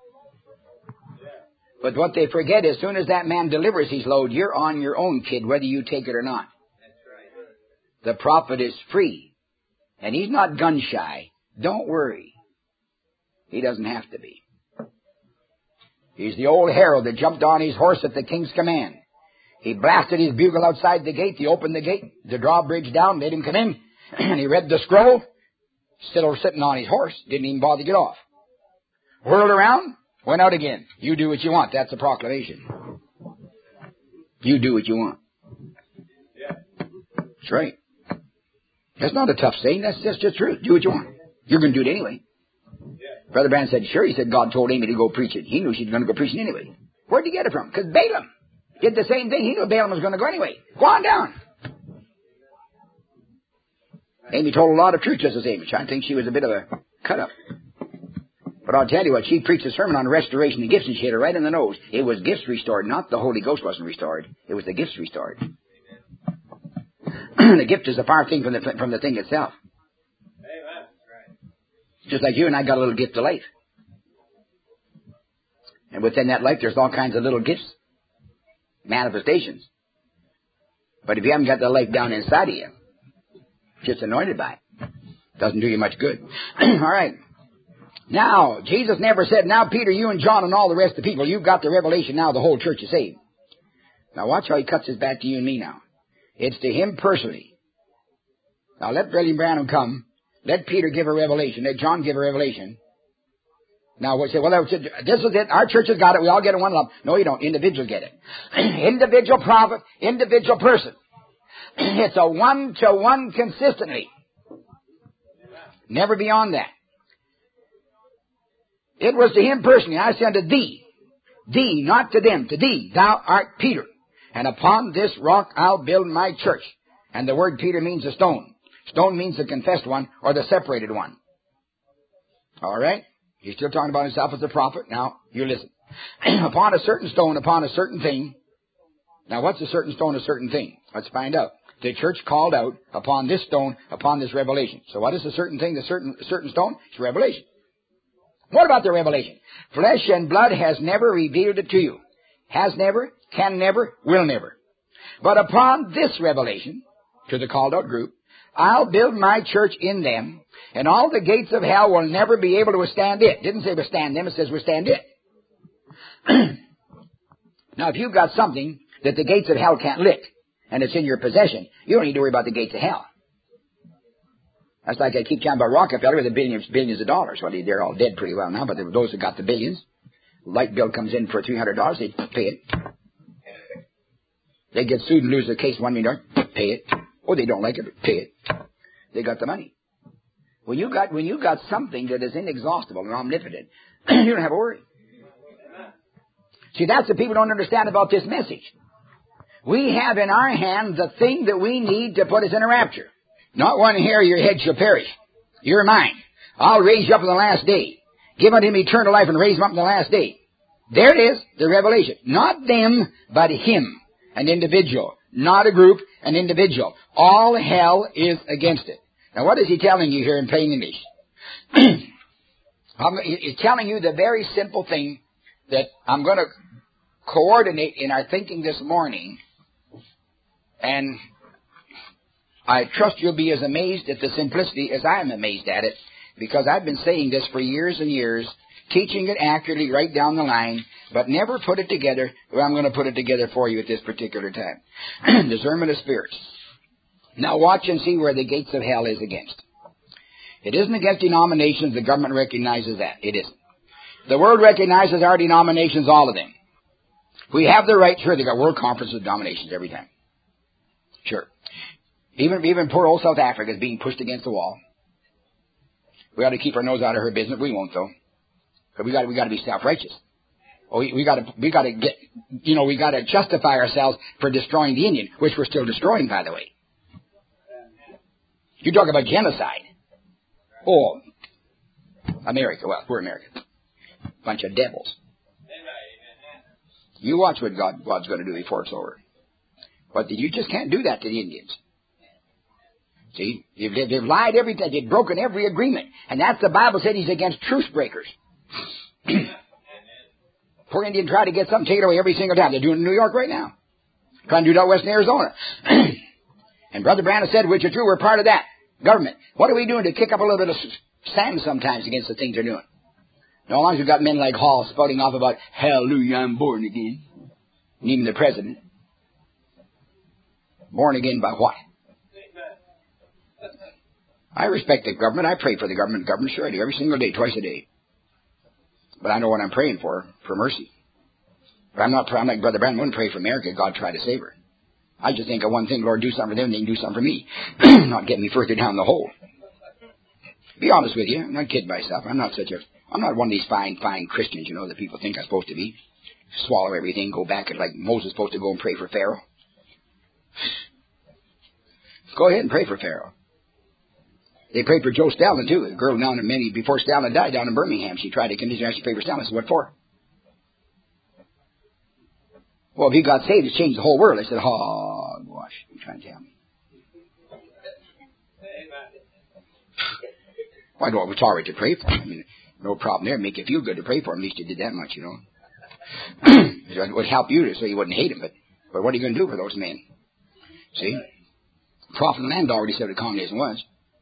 But what they forget, as soon as that man delivers his load, you're on your own, kid, whether you take it or not. The prophet is free. And he's not gun shy. Don't worry. He doesn't have to be. He's the old herald that jumped on his horse at the king's command. He blasted his bugle outside the gate. He opened the gate, the drawbridge down, made him come in. And he read the scroll, still sitting on his horse, didn't even bother to get off. Whirled around, went out again. You do what you want. That's a proclamation. You do what you want. That's right. That's not a tough saying. That's just the truth. Do what you want. You're going to do it anyway. Brother Branham said, sure. He said, God told Amy to go preach it. He knew she was going to go preaching anyway. Where'd he get it from? Because Balaam did the same thing. He knew Balaam was going to go anyway. Go on down. Amy told a lot of truth, just as Amy. I think she was a bit of a cut-up. But I'll tell you what, she preached a sermon on restoration of gifts and she hit her right in the nose. It was gifts restored, not the Holy Ghost wasn't restored. It was the gifts restored. The gift is a far thing from the thing itself. Just like you and I got a little gift of life. And within that life there's all kinds of little gifts. Manifestations. But if you haven't got the life down inside of you, just anointed by it, doesn't do you much good. All right. Now, Jesus never said, now Peter, you and John and all the rest of the people, you've got the revelation, now the whole church is saved. Now watch how he cuts his back to you and me now. It's to him personally. Now let William Branham come. Let Peter give a revelation. Let John give a revelation. Now we'll say, well, this is it. Our church has got it. We all get it one lump. No, you don't. Individuals get it. Individual prophet, individual person. It's a one-to-one consistently. Never beyond that. It was to him personally. I say unto thee, not to them, to thee, thou art Peter. And upon this rock I'll build my church. And the word Peter means a stone. Stone means the confessed one or the separated one. All right? He's still talking about himself as a prophet. Now, you listen. Upon a certain stone, upon a certain thing. Now, what's a certain stone, a certain thing? Let's find out. The church called out upon this stone, upon this revelation. So what is a certain thing, the certain stone? It's revelation. What about the revelation? Flesh and blood has never revealed it to you. Has never, can never, will never. But upon this revelation, to the called out group, I'll build my church in them, and all the gates of hell will never be able to withstand it. It didn't say withstand them, it says withstand it. Now, if you've got something that the gates of hell can't lick, and it's in your possession, you don't need to worry about the gates of hell. That's like I keep talking about Rockefeller with the billions of dollars. Well, they're all dead pretty well now, but those that got the billions, light bill comes in for $300, they pay it. They get sued and lose the case $1 million, pay it. Oh, they don't like it, pay it. They got the money. When you got something that is inexhaustible and omnipotent, you don't have a worry. See, that's what people don't understand about this message. We have in our hand the thing that we need to put us in a rapture. Not one hair of your head shall perish. You're mine. I'll raise you up in the last day. Give unto him eternal life and raise him up in the last day. There it is, the revelation. Not them, but him. An individual. Not a group, an individual. All hell is against it. Now what is he telling you here in plain English? He's telling you the very simple thing that I'm going to coordinate in our thinking this morning. And I trust you'll be as amazed at the simplicity as I am amazed at it, because I've been saying this for years and years, teaching it accurately right down the line, but never put it together. Well, I'm going to put it together for you at this particular time. Discernment of spirits. Now watch and see where the gates of hell is against. It isn't against denominations. The government recognizes that. It isn't. The world recognizes our denominations, all of them. We have the right. Sure, they got world conferences of denominations every time. Sure. Even poor old South Africa is being pushed against the wall. We ought to keep our nose out of her business. We won't, though. But we got to be self-righteous. Oh, we got to justify ourselves for destroying the Indian, which we're still destroying, by the way. You talk about genocide. Oh, America. Well, we're Americans. Bunch of devils. You watch what God's going to do before it's over. But you just can't do that to the Indians. See, they've lied every time. They've broken every agreement. And that's the Bible said he's against truce breakers. Poor Indian try to get something taken away every single time. They're doing it in New York right now. Trying to do it out west in Arizona. And Brother Branham said, which is true, we're part of that government. What are we doing to kick up a little bit of sand sometimes against the things they're doing? Now, as long as you've got men like Hall spouting off about, hallelujah, I'm born again. And even the president. Born again by what? I respect the government. I pray for the government. Government, sure I do. Every single day, twice a day. But I know what I'm praying for mercy. But I'm like Brother Branham. I wouldn't pray for America. God try to save her. I just think of one thing, Lord, do something for them, they can do something for me. Not get me further down the hole. Be honest with you. I'm not kidding myself. I'm not one of these fine Christians, that people think I'm supposed to be. Swallow everything, go back and like Moses supposed to go and pray for Pharaoh. Go ahead and pray for Pharaoh. They prayed for Joe Stalin, too. A girl down in before Stalin died down in Birmingham. She tried to convince her to pray for Stalin. I said, what for? Well, if he got saved, it changed the whole world. I said, hogwash. You're trying to tell me. Well, I know it's all right to pray for him. I mean, no problem there. Make you feel good to pray for him. At least you did that much, you know. It would help you so you wouldn't hate him. But what are you going to do for those men? See? The prophet of the land already said what communism was.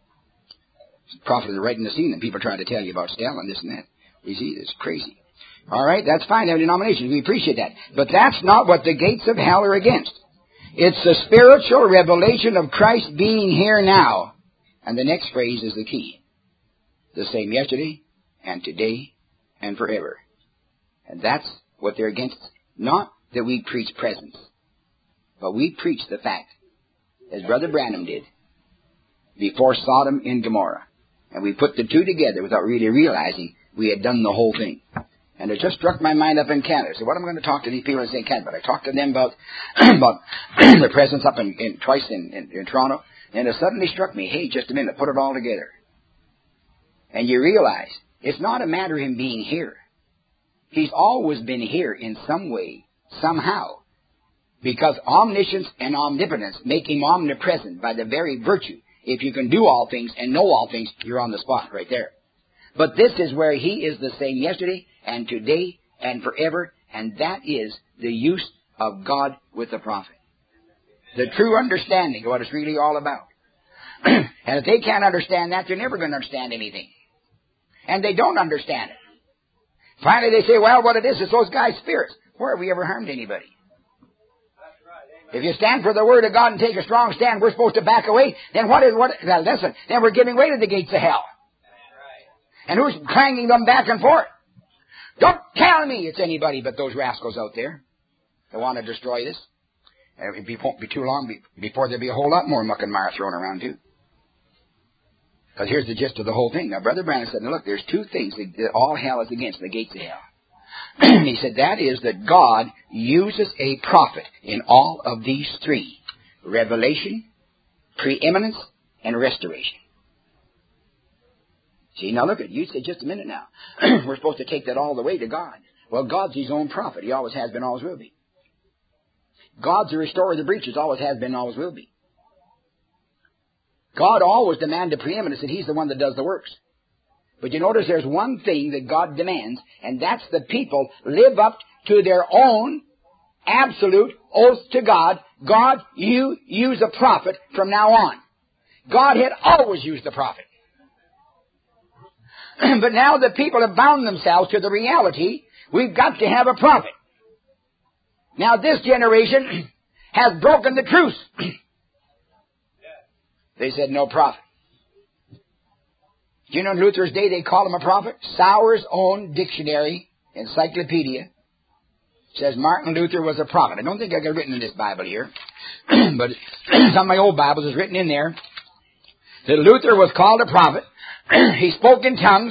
The prophet is right in the scene, and people try to tell you about Stalin, this and that. You see, it's crazy. All right, that's fine. They're denominations. We appreciate that. But that's not what the gates of hell are against. It's the spiritual revelation of Christ being here now. And the next phrase is the key. The same yesterday and today and forever. And that's what they're against. Not that we preach presence, but we preach the fact, as Brother Branham did, before Sodom and Gomorrah. And we put the two together without really realizing we had done the whole thing. And it just struck my mind up in Canada. So what am I going to talk to these people in St. Cat? But I talked to them about the presence up twice in Toronto. And it suddenly struck me, hey, just a minute, put it all together. And you realize it's not a matter of him being here. He's always been here in some way, somehow. Because omniscience and omnipotence make him omnipresent by the very virtue. If you can do all things and know all things, you're on the spot right there. But this is where he is the same yesterday and today and forever, and that is the use of God with the prophet. The true understanding of what it's really all about. And if they can't understand that, they're never going to understand anything. And they don't understand it. Finally they say, well, what it is those guys' spirits. Where have we ever harmed anybody? If you stand for the Word of God and take a strong stand, we're supposed to back away. Then then we're giving way to the gates of hell. And who's clanging them back and forth? Don't tell me it's anybody but those rascals out there that want to destroy this. And it won't be too long before there'll be a whole lot more muck and mire thrown around too. Because here's the gist of the whole thing. Now, Brother Branham said, now look, there's two things that all hell is against, the gates of hell. He said that is that God uses a prophet in all of these three. Revelation, preeminence, and restoration. See, now look at it. You said just a minute now. We're supposed to take that all the way to God. Well, God's his own prophet. He always has been, always will be. God's the restorer of the breaches. Always has been, always will be. God always demanded preeminence, and he's the one that does the works. But you notice there's one thing that God demands, and that's the people live up to their own absolute oath to God. God, you use a prophet from now on. God had always used the prophet. But now the people have bound themselves to the reality, we've got to have a prophet. Now this generation has broken the truce. They said no prophet. Do you know in Luther's day they call him a prophet? Sauer's own dictionary, encyclopedia, says Martin Luther was a prophet. I don't think I got it written in this Bible here, but some of my old Bibles is written in there that Luther was called a prophet. He spoke in tongues.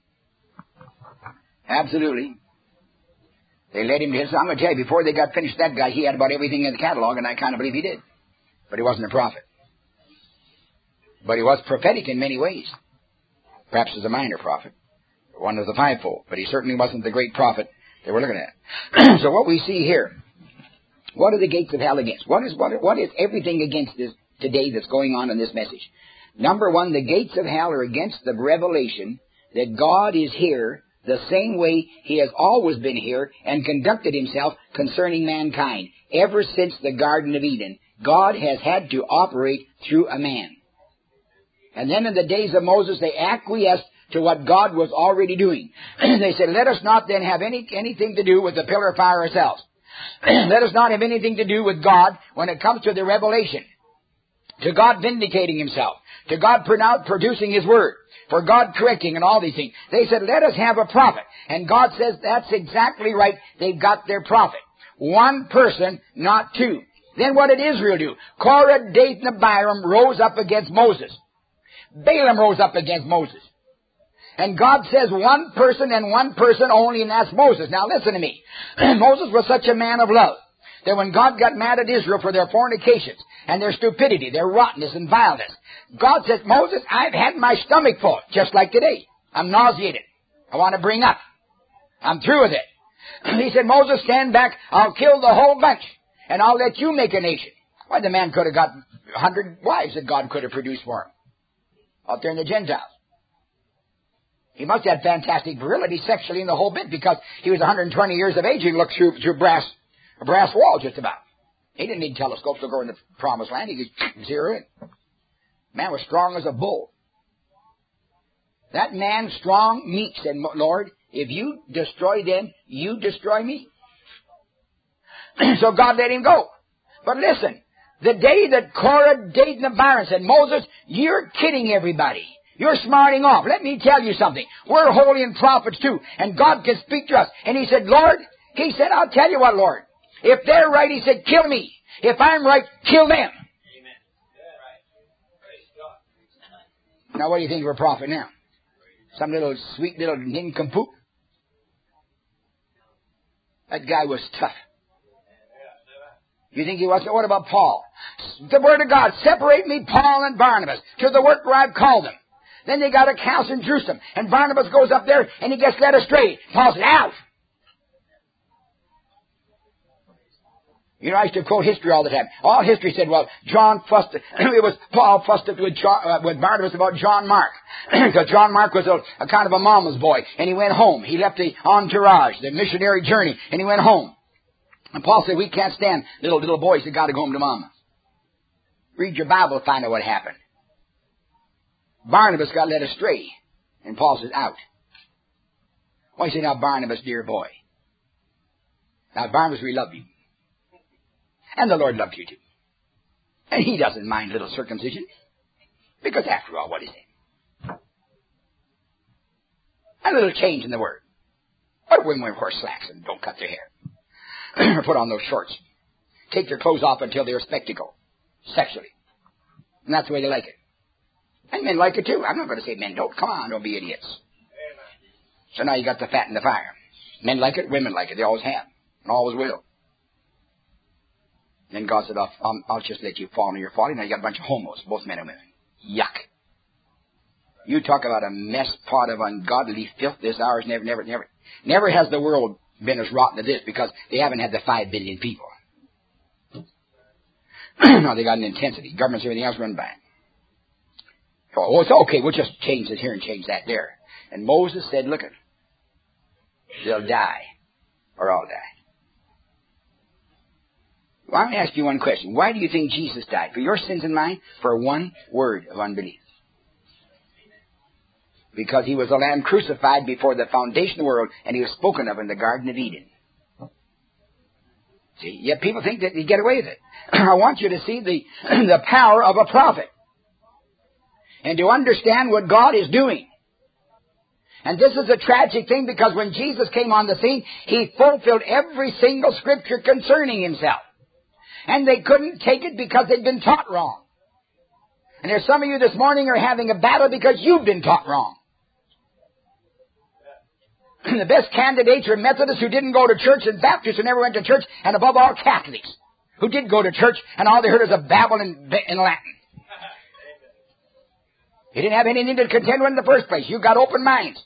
Absolutely. They led him to his... I'm going to tell you, before they got finished that guy, he had about everything in the catalog, and I kind of believe he did. But he wasn't a prophet. But he was prophetic in many ways. Perhaps as a minor prophet. One of the fivefold. But he certainly wasn't the great prophet they were looking at. So what we see here, what are the gates of hell against? What is everything against this today that's going on in this message? Number one, the gates of hell are against the revelation that God is here the same way he has always been here and conducted himself concerning mankind. Ever since the Garden of Eden, God has had to operate through a man. And then in the days of Moses, they acquiesced to what God was already doing. They said, let us not then have anything to do with the pillar of fire ourselves. Let us not have anything to do with God when it comes to the revelation, to God vindicating himself, to God producing his word, for God correcting and all these things. They said, let us have a prophet. And God says, that's exactly right. They've got their prophet. One person, not two. Then what did Israel do? Korah, Dathan, and Abiram rose up against Moses. Balaam rose up against Moses. And God says one person and one person only, and that's Moses. Now listen to me. Moses was such a man of love that when God got mad at Israel for their fornications and their stupidity, their rottenness and vileness. God says, Moses, I've had my stomach full, just like today. I'm nauseated. I want to bring up. I'm through with it. He said, Moses, stand back. I'll kill the whole bunch, and I'll let you make a nation. Why, the man could have got 100 wives that God could have produced for him out there in the Gentiles. He must have had fantastic virility sexually in the whole bit, because he was 120 years of age. He looked through a brass wall just about. He didn't need telescopes to go in the promised land. He could zero in. Man was strong as a bull. That man, strong, meek, said, Lord, if you destroy them, you destroy me. So God let him go. But listen, the day that Korah, Dathan, and Abiram said, Moses, you're kidding everybody. You're smarting off. Let me tell you something. We're holy and prophets too, and God can speak to us. And he said, Lord, he said, I'll tell you what, Lord. If they're right, he said, kill me. If I'm right, kill them. Amen. Now what do you think of a prophet now? Some little sweet little nincompoop? That guy was tough. You think he was? What about Paul? The word of God, separate me, Paul and Barnabas, to the work where I've called them. Then they got a house in Jerusalem, and Barnabas goes up there, and he gets led astray. Paul said, out! You know, I used to quote history all the time. All history said, well, John fussed, it was Paul fussed it with Barnabas about John Mark. Because John Mark was a kind of a mama's boy, and he went home. He left the entourage, the missionary journey, and he went home. And Paul said, we can't stand little boys that got to go home to mama. Read your Bible, find out what happened. Barnabas got led astray, and Paul says, out. Why you say, now, Barnabas, dear boy. Now, Barnabas, we love you. And the Lord loved you too. And he doesn't mind little circumcision. Because after all, what is it? A little change in the word. What women wear horse slacks and don't cut their hair? Or put on those shorts. Take their clothes off until they're a spectacle. Sexually. And that's the way they like it. And men like it too. I'm not going to say men don't. Come on, don't be idiots. So now you got the fat in the fire. Men like it, women like it. They always have. And always will. Then God said, I'll just let you fall in your folly. Now you got a bunch of homos, both men and women. Yuck. You talk about a mess pot of ungodly filth. This hour never has the world been as rotten as this, because they haven't had the 5 billion people. No, they got an intensity. Governments, everything else run by it. Oh, it's okay. We'll just change this here and change that there. And Moses said, look it. They'll die, or I'll die. Well, I'm going to ask you one question. Why do you think Jesus died? For your sins and mine? For one word of unbelief. Because he was the Lamb crucified before the foundation of the world, and he was spoken of in the Garden of Eden. See, yet people think that you get away with it. I want you to see the power of a prophet, and to understand what God is doing. And this is a tragic thing, because when Jesus came on the scene, he fulfilled every single scripture concerning himself. And they couldn't take it because they'd been taught wrong. And there's some of you this morning are having a battle because you've been taught wrong. The best candidates are Methodists who didn't go to church, and Baptists who never went to church, and above all Catholics who did go to church, and all they heard was a babble in Latin. You didn't have anything to contend with in the first place. You got open minds.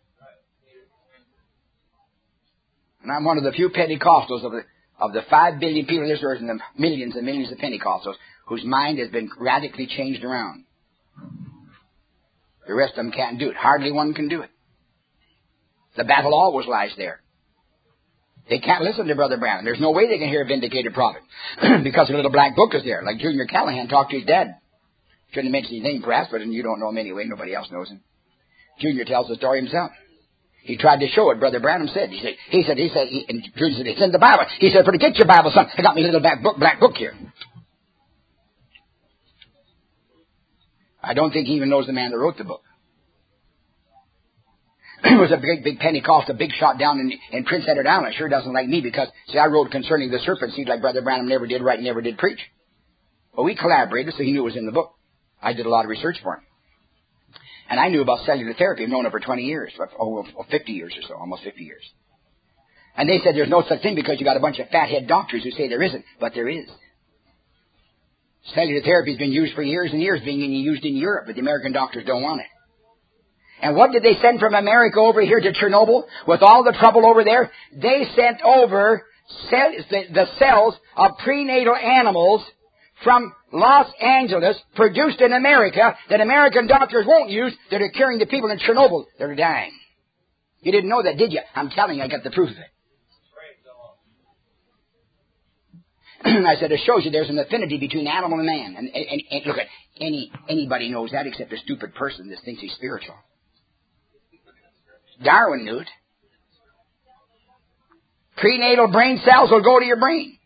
And I'm one of the few Pentecostals of the 5 billion people in this earth, and the millions and millions of Pentecostals whose mind has been radically changed around. The rest of them can't do it. Hardly one can do it. The battle always lies there. They can't listen to Brother Branham. There's no way they can hear a vindicated prophet because the little black book is there. Like Junior Callahan talked to his dad. Shouldn't mention his name perhaps, but you don't know him anyway. Nobody else knows him. Junior tells the story himself. He tried to show what Brother Branham said. He said, and Junior said, it's in the Bible. He said, forget your Bible, son. I got me a little black book here. I don't think he even knows the man that wrote the book. It was a big Pentecost, a big shot down in Prince Edward Island. Sure doesn't like me because, see, I wrote concerning the serpent seed like Brother Branham never did write, never did preach. Well, we collaborated, so he knew it was in the book. I did a lot of research for him. And I knew about cellular therapy. I've known it for 20 years, 50 years or so, almost 50 years. And they said there's no such thing because you got a bunch of fathead doctors who say there isn't, but there is. Cellular therapy has been used for years and years, being used in Europe, but the American doctors don't want it. And what did they send from America over here to Chernobyl with all the trouble over there? They sent over the cells of prenatal animals from Los Angeles, produced in America, that American doctors won't use, that are curing the people in Chernobyl that are dying. You didn't know that, did you? I'm telling you, I got the proof of it. I said, it shows you there's an affinity between animal and man. And look, anybody knows that except a stupid person that thinks he's spiritual. Darwin knew it. Prenatal brain cells will go to your brain.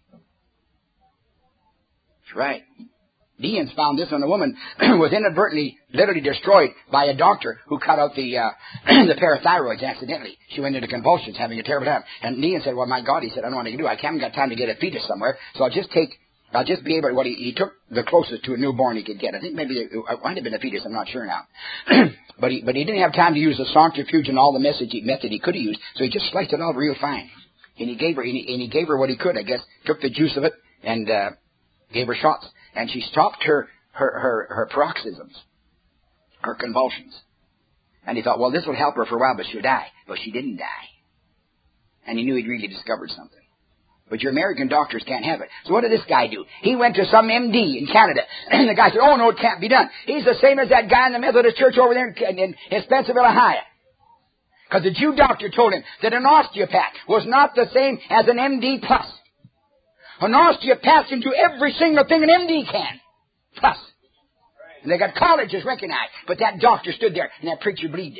That's right. Deans found this when a woman was inadvertently, literally destroyed by a doctor who cut out the parathyroids accidentally. She went into convulsions, having a terrible time. And Dean said, well, my God, he said, I don't know what I can do. I haven't got time to get a fetus somewhere, so I'll just be able to, what he took the closest to a newborn he could get. I think maybe it might have been a fetus, I'm not sure now. But he didn't have time to use the centrifuge and all the method he could have used, so he just sliced it out real fine. And he gave her what he could, I guess, took the juice of it and gave her shots. And she stopped her paroxysms, her convulsions. And he thought, well, this will help her for a while, but she'll die. But she didn't die. And he knew he'd really discovered something. But your American doctors can't have it. So what did this guy do? He went to some MD in Canada. And the guy said, oh, no, it can't be done. He's the same as that guy in the Methodist church over there in Spencerville, Ohio. Because the Jew doctor told him that an osteopath was not the same as an MD plus. An osteopath can do every single thing an MD can. Plus. And they got colleges recognized. But that doctor stood there and that preacher believed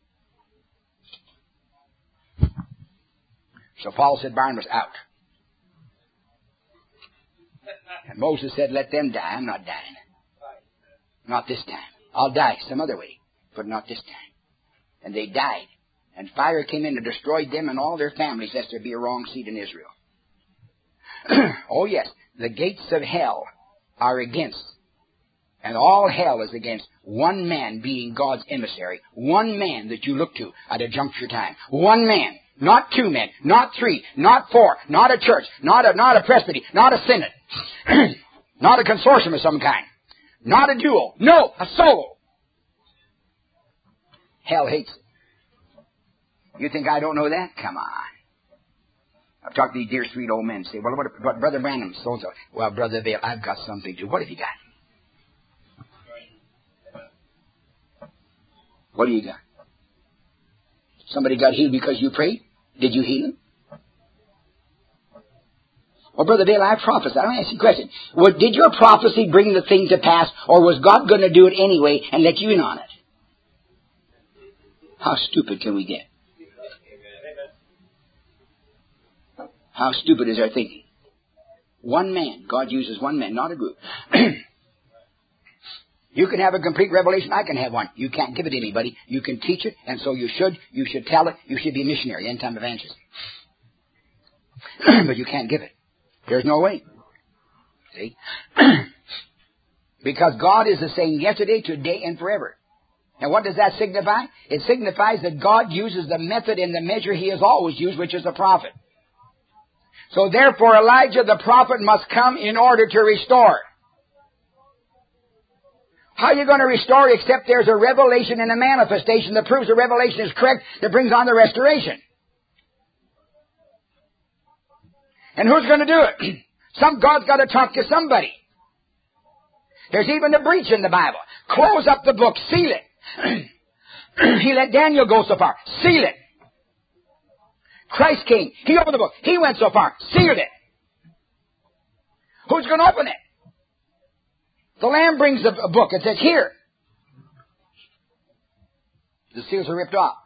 it. So Paul said Barnabas out. And Moses said, let them die. I'm not dying. Not this time. I'll die some other way, but not this time. And they died. And fire came in and destroyed them and all their families, lest there be a wrong seed in Israel. Oh yes, the gates of hell are against, and all hell is against one man being God's emissary. One man that you look to at a juncture time. One man. Not two men. Not three. Not four. Not a church. Not a presbytery. Not a synod. Not a consortium of some kind. Not a duo. No, a solo. Hell hates it. You think I don't know that? Come on. I've talked to these dear sweet old men. Say, well, what Brother Branham, so-and-so. Well, Brother Vail, I've got something to do. What have you got? What do you got? Somebody got healed because you prayed? Did you heal him? Well, Brother Vail, I prophesied. I want to ask you a question. Well, did your prophecy bring the thing to pass, or was God going to do it anyway and let you in on it? How stupid can we get? How stupid is our thinking? One man. God uses one man, not a group. You can have a complete revelation. I can have one. You can't give it to anybody. You can teach it, and so you should. You should tell it. You should be a missionary, end-time evangelist. But you can't give it. There's no way. See? Because God is the same yesterday, today, and forever. And what does that signify? It signifies that God uses the method and the measure He has always used, which is the prophet. So therefore Elijah the prophet must come in order to restore. How are you going to restore except there's a revelation and a manifestation that proves the revelation is correct, that brings on the restoration? And who's going to do it? God's got to talk to somebody. There's even a breach in the Bible. Close up the book, seal it. He let Daniel go so far. Seal it. Christ came. He opened the book. He went so far. Sealed it. Who's going to open it? The Lamb brings a book and says, here. The seals are ripped off.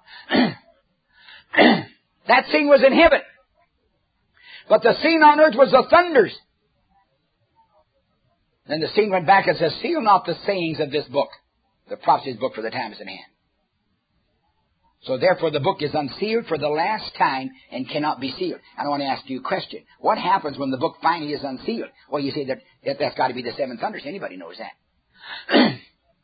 That scene was in heaven. But the scene on earth was the thunders. Then the scene went back and says, seal not the sayings of this book. The prophecy's book, for the time is in hand. So therefore the book is unsealed for the last time and cannot be sealed. And I want to ask you a question. What happens when the book finally is unsealed? Well, you say that's got to be the seven thunders. Anybody knows that.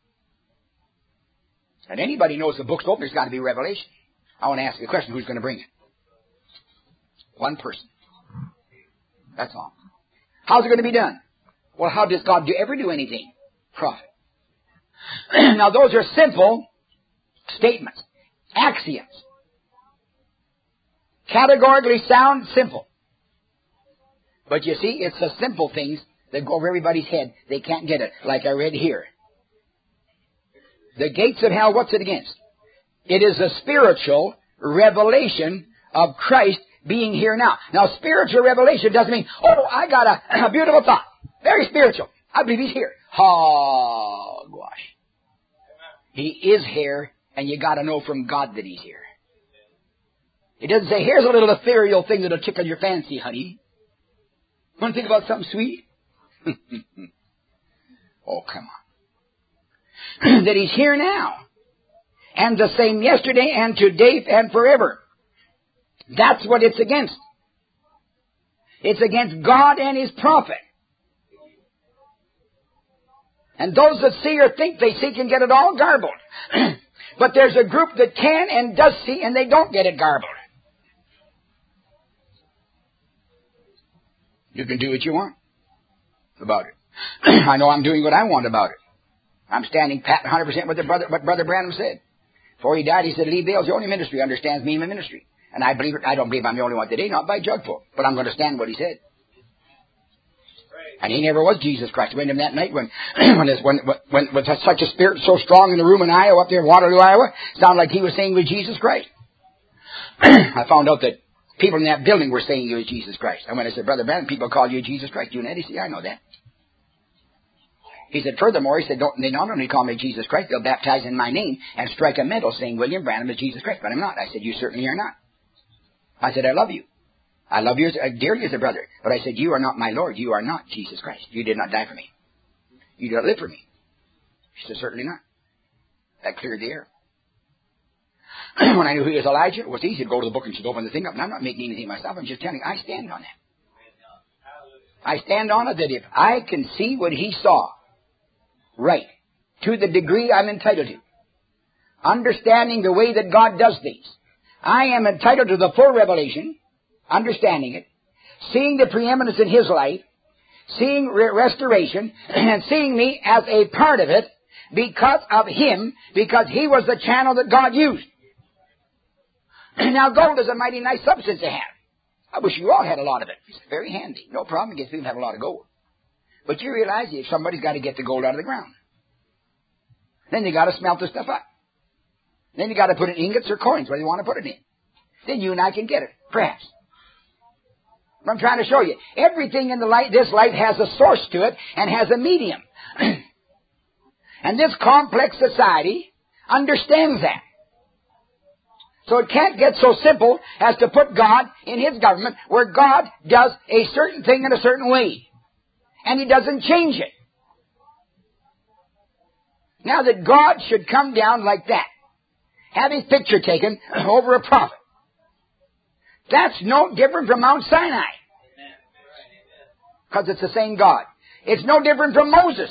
And anybody knows the book's open, there's got to be revelation. I want to ask you a question. Who's going to bring it? One person. That's all. How's it going to be done? Well, how does God ever do anything? Prophet. Now, those are simple statements, axioms. Categorically sound, simple. But you see, it's the simple things that go over everybody's head. They can't get it, like I read here. The gates of hell, what's it against? It is a spiritual revelation of Christ being here now. Now, spiritual revelation doesn't mean, oh, I got a beautiful thought. Very spiritual. I believe He's here. Hogwash. He is here, and you got to know from God that He's here. It doesn't say, here's a little ethereal thing that'll tickle your fancy, honey. Want to think about something sweet? Oh, come on. That He's here now. And the same yesterday and today and forever. That's what it's against. It's against God and His prophet. And those that see or think they see can get it all garbled. But there's a group that can and does see, and they don't get it garbled. You can do what you want about it. I know I'm doing what I want about it. I'm standing pat 100% with what Brother Branham said. Before he died, he said, Lee Bale's the only ministry understands me in my ministry. And I believe it. I don't believe I'm the only one today, not by jugful. But I'm going to stand what he said. And he never was Jesus Christ. I went in that night when such a spirit so strong in the room in Iowa, up there in Waterloo, Iowa, sounded like he was saying he was Jesus Christ. I found out that people in that building were saying he was Jesus Christ. And when I said, Brother Branham, people call you Jesus Christ. You know that? He said, I know that. He said, furthermore, he said, they not only call me Jesus Christ, they'll baptize in my name and strike a medal saying William Branham is Jesus Christ. But I'm not. I said, you certainly are not. I said, I love you. I love you dearly as a brother. But I said, you are not my Lord. You are not Jesus Christ. You did not die for me. You did not live for me. He said, certainly not. That cleared the air. When I knew he was Elijah, it was easy to go to the book and just open the thing up. And I'm not making anything myself. I'm just telling you, I stand on that. I stand on it that if I can see what he saw, right, to the degree I'm entitled to, understanding the way that God does things, I am entitled to the full revelation, understanding it, seeing the preeminence in his life, seeing restoration, and seeing me as a part of it because of him, because he was the channel that God used. Now, gold is a mighty nice substance to have. I wish you all had a lot of it. It's very handy. No problem against people have a lot of gold. But you realize if somebody's got to get the gold out of the ground. Then you got to smelt the stuff up. Then you got to put it in ingots or coins where you want to put it in. Then you and I can get it, perhaps. But I'm trying to show you. Everything in this life has a source to it and has a medium. And this complex society understands that. So it can't get so simple as to put God in His government where God does a certain thing in a certain way. And He doesn't change it. Now that God should come down like that, have His picture taken over a prophet, that's no different from Mount Sinai. Because it's the same God. It's no different from Moses.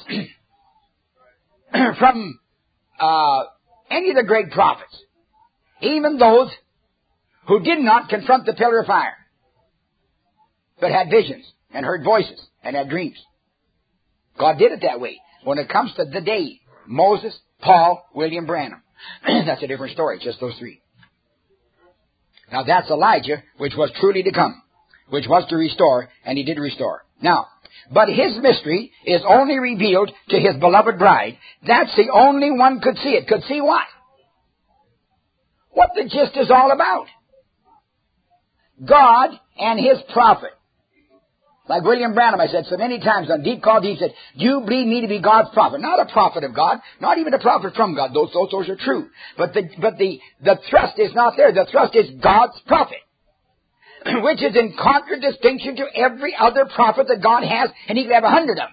From any of the great prophets. Even those who did not confront the pillar of fire, but had visions and heard voices and had dreams. God did it that way. When it comes to the day, Moses, Paul, William Branham. That's a different story, just those three. Now that's Elijah, which was truly to come, which was to restore, and he did restore. Now, but his mystery is only revealed to his beloved bride. That's the only one could see it. Could see what? What the gist is all about. God and His prophet. Like William Branham, I said so many times on Deep Call Deep, said, do you believe me to be God's prophet? Not a prophet of God, not even a prophet from God. Those are true. But the thrust is not there. The thrust is God's prophet, which is in contradistinction to every other prophet that God has, and He could have 100 of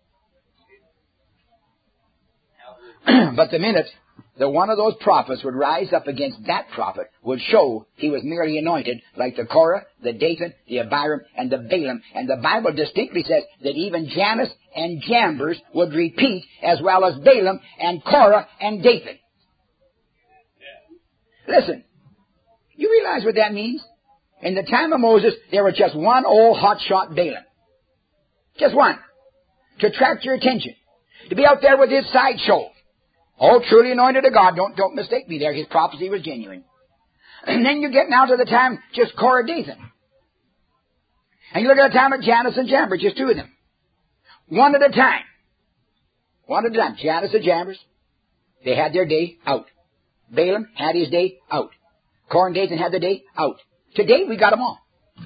them. But the minute that one of those prophets would rise up against that prophet would show he was merely anointed like the Korah, the Dathan, the Abiram, and the Balaam. And the Bible distinctly says that even Jannes and Jambres would repeat as well as Balaam and Korah and Dathan. Listen, you realize what that means? In the time of Moses, there was just one old hotshot Balaam. Just one. to attract your attention, to be out there with his sideshow. Oh, truly anointed of God, don't mistake me there. His prophecy was genuine. And then you get now to the time just Korah Dathan. And you look at the time of Jannes and Jambres, just two of them. One at a time. One at a time. Jannes and Jambres, they had their day out. Balaam had his day out. Korah and Dathan had their day out. Today we got them all.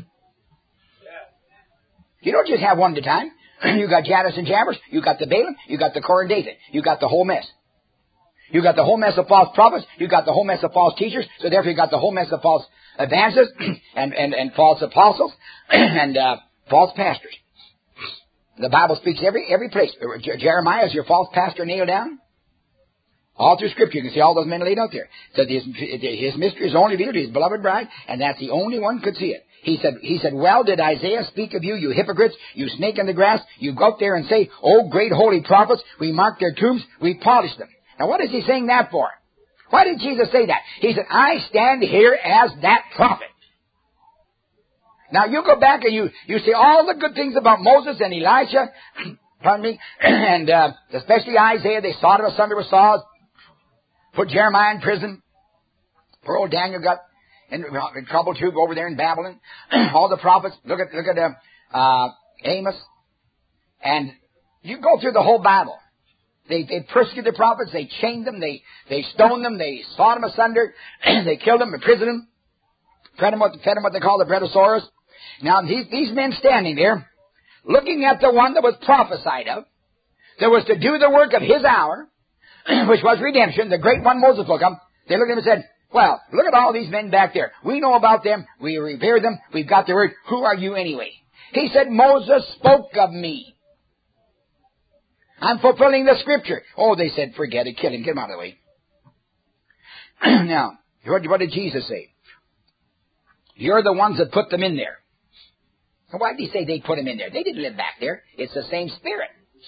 You don't just have one at a time. You got Jannes and Jambres, you got the Balaam, you got the Korah and Dathan. You got the whole mess. You got the whole mess of false prophets, you got the whole mess of false teachers, so therefore you got the whole mess of false evangelists and false apostles and false pastors. The Bible speaks every place. Jeremiah is your false pastor nailed down. All through Scripture, you can see all those men laid out there. So his mystery is only revealed to his beloved bride, and that's the only one could see it. He said, well, did Isaiah speak of you, you hypocrites, you snake in the grass? You go out there and say, oh, great holy prophets, we marked their tombs, we polished them. Now, what is he saying that for? Why did Jesus say that? He said, I stand here as that prophet. Now, you go back and you see all the good things about Moses and Elijah, pardon me, and especially Isaiah. They sawed him asunder with saws, put Jeremiah in prison. Poor old Daniel got in trouble too, go over there in Babylon. All the prophets, look at Amos. And you go through the whole Bible. They persecuted the prophets, they chained them, they stoned them, they sawed them asunder, they killed them, imprisoned them, fed them what they call the bredosaurus. Now these men standing there, looking at the one that was prophesied of, that was to do the work of his hour, which was redemption, the great one Moses will come, they looked at him and said, well, look at all these men back there. We know about them, we revere them, we've got their word. Who are you anyway? He said, Moses spoke of me. I'm fulfilling the Scripture. Oh, they said, forget it, kill him, get him out of the way. Now, what did Jesus say? You're the ones that put them in there. So why did he say they put them in there? They didn't live back there. It's the same Spirit.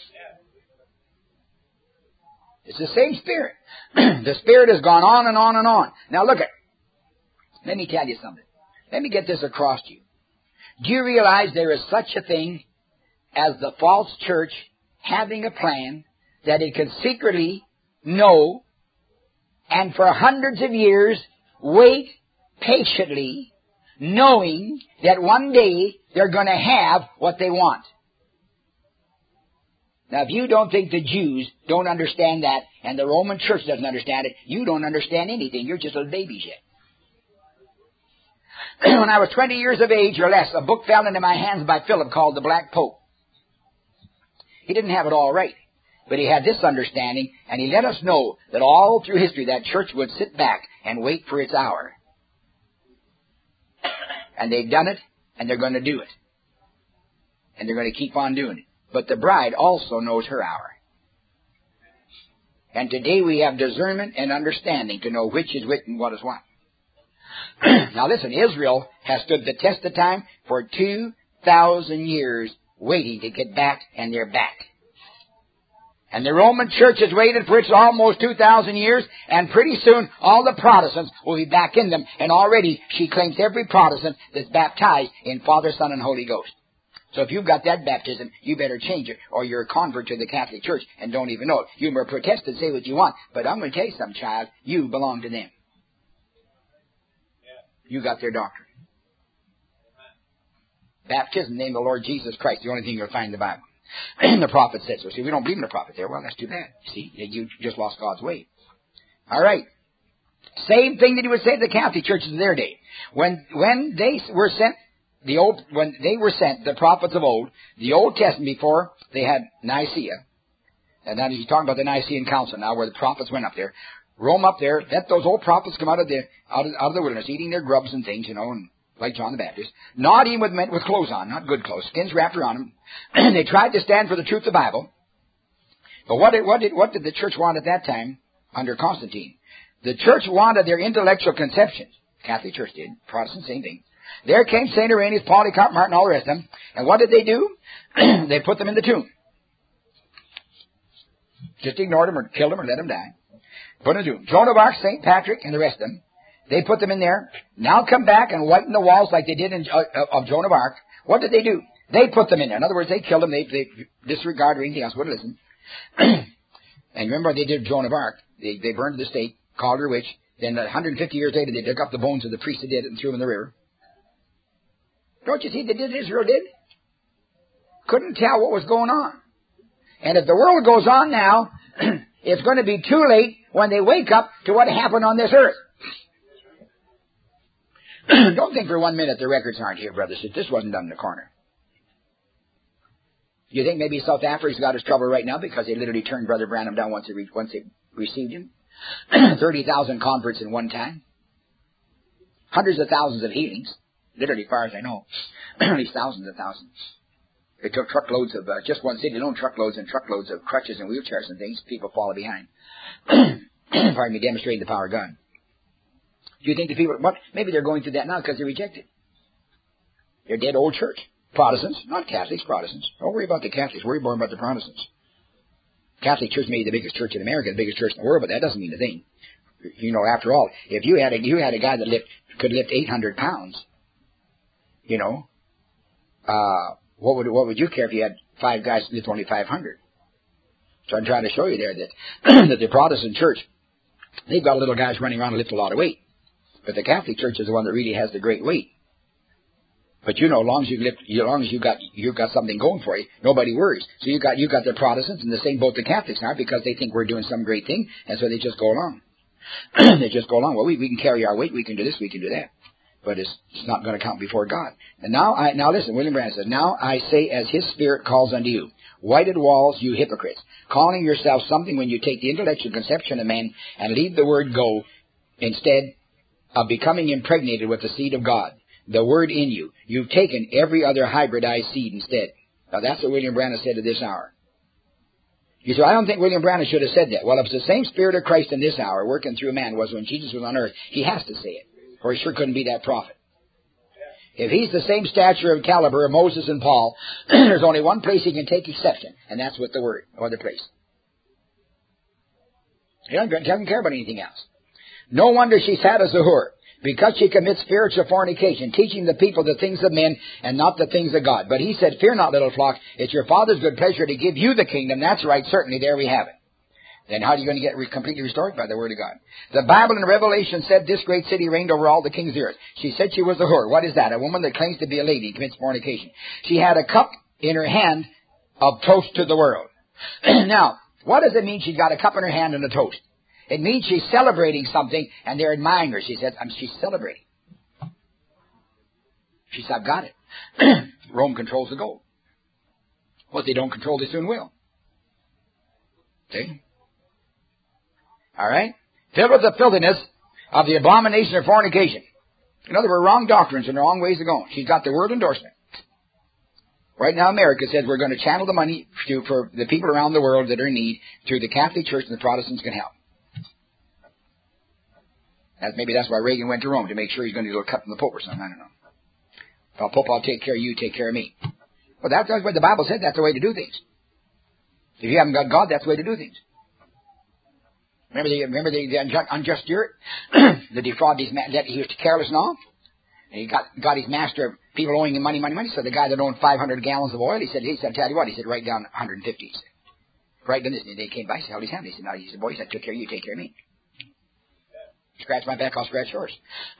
It's the same Spirit. The Spirit has gone on and on and on. Now look at, let me tell you something. Let me get this across to you. Do you realize there is such a thing as the false church having a plan that it can secretly know and for hundreds of years wait patiently knowing that one day they're going to have what they want? Now, if you don't think the Jews don't understand that and the Roman Church doesn't understand it, you don't understand anything. You're just little babies yet. When I was 20 years of age or less, a book fell into my hands by Philip called The Black Pope. He didn't have it all right, but he had this understanding, and he let us know that all through history that church would sit back and wait for its hour. And they've done it, and they're going to do it. And they're going to keep on doing it. But the bride also knows her hour. And today we have discernment and understanding to know which is which and what is what. Now listen, Israel has stood the test of time for 2,000 years waiting to get back, and they're back. And the Roman Church has waited for it almost 2,000 years, and pretty soon all the Protestants will be back in them, and already she claims every Protestant that's baptized in Father, Son, and Holy Ghost. So if you've got that baptism, you better change it, or you're a convert to the Catholic Church and don't even know it. You may protest and say what you want, but I'm going to tell you something, child. You belong to them. You got their doctrine. Baptism in the name of the Lord Jesus Christ, the only thing you'll find in the Bible. And the prophet said so. See, we don't believe in the prophet there. Well, that's too bad. See, you just lost God's way. All right. Same thing that he would say to the Catholic churches in their day. When they were sent, the prophets of old, the Old Testament before they had Nicaea, and now he's talking about the Nicene Council now, where the prophets went up there. Rome up there, let those old prophets come out of the wilderness, eating their grubs and things, and like John the Baptist, not even with clothes on, not good clothes, skins wrapped around them. They tried to stand for the truth of the Bible. But what did the church want at that time under Constantine? The church wanted their intellectual conceptions. Catholic Church did. Protestant, same thing. There came St. Irenaeus, Polycarp, Martin, all the rest of them. And what did they do? They put them in the tomb. Just ignored them or killed them or let them die. Put them in the tomb. Joan of Arc, St. Patrick, and the rest of them. They put them in there. Now come back and whiten the walls like they did of Joan of Arc. What did they do? They put them in there. In other words, they killed them. They disregarded anything else. Wouldn't listen. And remember they did Joan of Arc. They burned the stake, called her witch. Then 150 years later, they dug up the bones of the priest that did it and threw them in the river. Don't you see they did? Israel did? Couldn't tell what was going on. And if the world goes on now, it's going to be too late when they wake up to what happened on this earth. Don't think for 1 minute the records aren't here, brothers. This wasn't done in the corner. You think maybe South Africa's got his trouble right now because they literally turned Brother Branham down once they received him? 30,000 converts in one time. Hundreds of thousands of healings. Literally, as far as I know. At least thousands of thousands. They took truckloads of, just one city alone, truckloads and truckloads of crutches and wheelchairs and things. People falling behind. Pardon me, demonstrating the power of God. Do you think the people, maybe they're going through that now because they reject it. They're dead old church. Protestants, not Catholics, Protestants. Don't worry about the Catholics. Worry more about the Protestants. Catholic Church may be the biggest church in America, the biggest church in the world, but that doesn't mean a thing. You know, after all, if you had a guy that could lift 800 pounds, you know, what would you care if you had 5 guys that lift only 500? So I'm trying to show you there that that the Protestant church, they've got little guys running around and lift a lot of weight, but the Catholic Church is the one that really has the great weight. But you know, as long as you've got something going for you, nobody worries. So you got the Protestants in the same boat the Catholics are, because they think we're doing some great thing, and so they just go along. They just go along. Well, we can carry our weight, we can do this, we can do that, but it's not going to count before God. And now listen. William Branham says, "Now I say, as His Spirit calls unto you, whited walls, you hypocrites, calling yourself something when you take the intellectual conception of man and leave the word go, instead of becoming impregnated with the seed of God, the word in you. You've taken every other hybridized seed instead." Now that's what William Branham said at this hour. You say, I don't think William Branham should have said that. Well, if it's the same Spirit of Christ in this hour working through a man was when Jesus was on earth, he has to say it, or he sure couldn't be that prophet. If he's the same stature and caliber of Moses and Paul, there's only one place he can take exception, and that's with the word, no other place. He doesn't care about anything else. No wonder she sat as a whore, because she commits spiritual fornication, teaching the people the things of men and not the things of God. But he said, "Fear not, little flock, it's your Father's good pleasure to give you the kingdom." That's right, certainly, there we have it. Then how are you going to get completely restored? By the word of God. The Bible in Revelation said this great city reigned over all the kings of the earth. She said she was a whore. What is that? A woman that claims to be a lady and commits fornication. She had a cup in her hand of toast to the world. Now, what does it mean she's got a cup in her hand and a toast? It means she's celebrating something, and they're admiring her. She says, she's celebrating. She said, I've got it. Rome controls the gold. What they don't control, they soon will. See? All right? Filled with the filthiness of the abomination of fornication. In other words, wrong doctrines and wrong ways of going. She's got the word endorsement. Right now, America says we're going to channel the money for the people around the world that are in need through the Catholic Church, and the Protestants can help. Maybe that's why Reagan went to Rome, to make sure he's going to do a cut from the Pope or something. I don't know. Well, Pope, I'll take care of you, take care of me. Well, that's what the Bible said. That's the way to do things. If you haven't got God, that's the way to do things. Remember the unjust steward? The defraud his man, that he was careless and all? And he got his master of people owing him money. So the guy that owned 500 gallons of oil, he said, I'll tell you what, he said, write down 150. He said, write down this. And they came by, he held his hand. He said, boys, I took care of you, take care of me. Scratch my back, I'll scratch yours.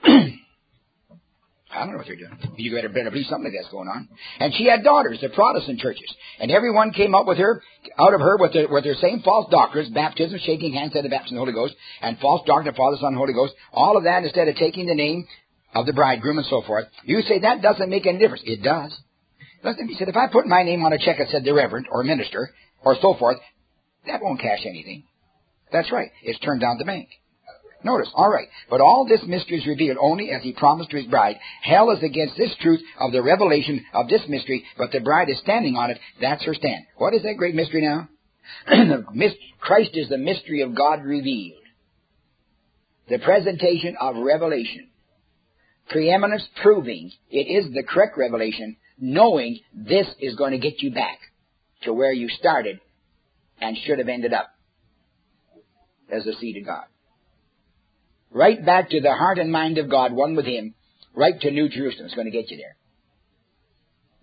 I don't know what they're doing. You better believe something like that's going on. And she had daughters, the Protestant churches. And everyone came out of her with their same false doctrines, baptism, shaking hands at the baptism of the Holy Ghost, and false doctrine of Father, Son, and Holy Ghost. All of that instead of taking the name of the bridegroom and so forth. You say that doesn't make any difference. It does. Listen, he said, if I put my name on a check that said the Reverend or Minister or so forth, that won't cash anything. That's right. It's turned down the bank. Notice, all right, but all this mystery is revealed only as he promised to his bride. Hell is against this truth of the revelation of this mystery, but the bride is standing on it. That's her stand. What is that great mystery now? Christ is the mystery of God revealed. The presentation of revelation. Preeminence proving it is the correct revelation, knowing this is going to get you back to where you started and should have ended up as the seed of God. Right back to the heart and mind of God, one with Him, right to New Jerusalem. It's going to get you there.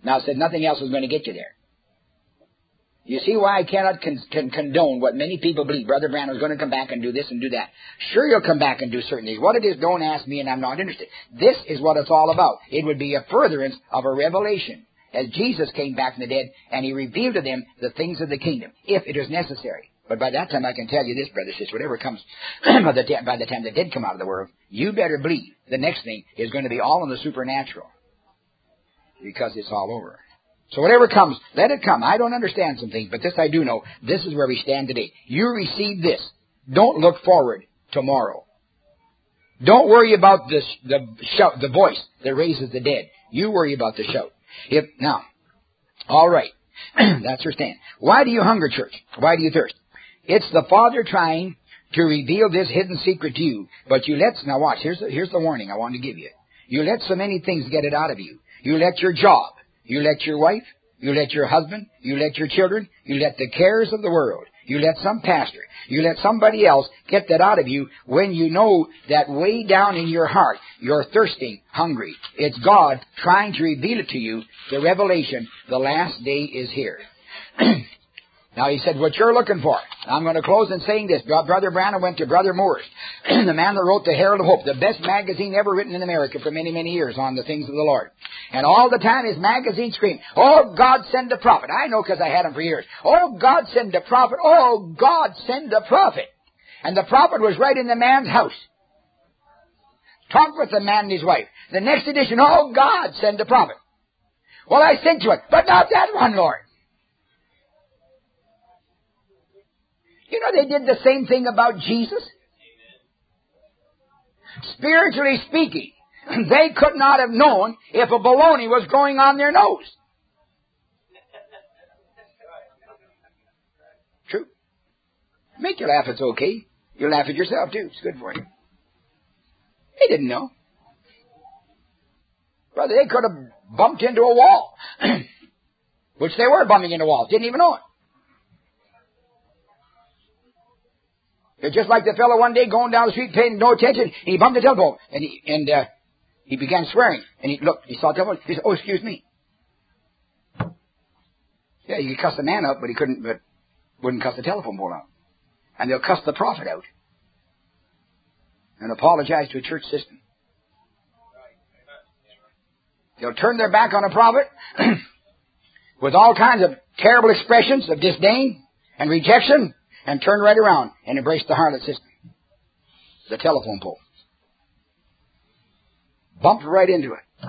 Now, I said nothing else was going to get you there. You see why I cannot condone what many people believe. Brother Branham is going to come back and do this and do that. Sure, he'll come back and do certain things. What it is, don't ask me, and I'm not interested. This is what it's all about. It would be a furtherance of a revelation, as Jesus came back from the dead, and he revealed to them the things of the kingdom, if it is necessary. But by that time, I can tell you this, brother, sister, whatever comes by the time the dead come out of the world, you better believe the next thing is going to be all in the supernatural, because it's all over. So whatever comes, let it come. I don't understand some things, but this I do know. This is where we stand today. You receive this. Don't look forward tomorrow. Don't worry about the voice that raises the dead. You worry about the shout. Now, all right. That's your stand. Why do you hunger, church? Why do you thirst? It's the Father trying to reveal this hidden secret to you. But now watch, here's the warning I want to give you. You let so many things get it out of you. You let your job. You let your wife, you let your husband, you let your children, you let the cares of the world, you let some pastor, you let somebody else get that out of you when you know that way down in your heart you're thirsting, hungry. It's God trying to reveal it to you, the revelation, the last day is here. Now he said, what you're looking for. I'm going to close in saying this. Brother Branham went to Brother Moore's, the man that wrote the Herald of Hope, the best magazine ever written in America for many, many years on the things of the Lord. And all the time his magazine screamed, oh, God, send a prophet. I know because I had him for years. Oh, God, send a prophet. Oh, God, send a prophet. And the prophet was right in the man's house. Talked with the man and his wife. The next edition, oh, God, send a prophet. Well, I sent to it, but not that one, Lord. You know, they did the same thing about Jesus. Spiritually speaking, they could not have known if a baloney was growing on their nose. True. Make you laugh, it's okay. You laugh at yourself, too. It's good for you. They didn't know. Brother, they could have bumped into a wall, which they were bumping into walls. Didn't even know it. It's just like the fellow one day going down the street paying no attention, and he bumped the telephone, and he began swearing, and he saw the telephone, he said, oh, excuse me. Yeah, you could cuss the man out, but wouldn't cuss the telephone pole out. And they'll cuss the prophet out and apologize to a church system. They'll turn their back on a prophet with all kinds of terrible expressions of disdain and rejection, and turn right around and embrace the harlot system, the telephone pole. Bumped right into it.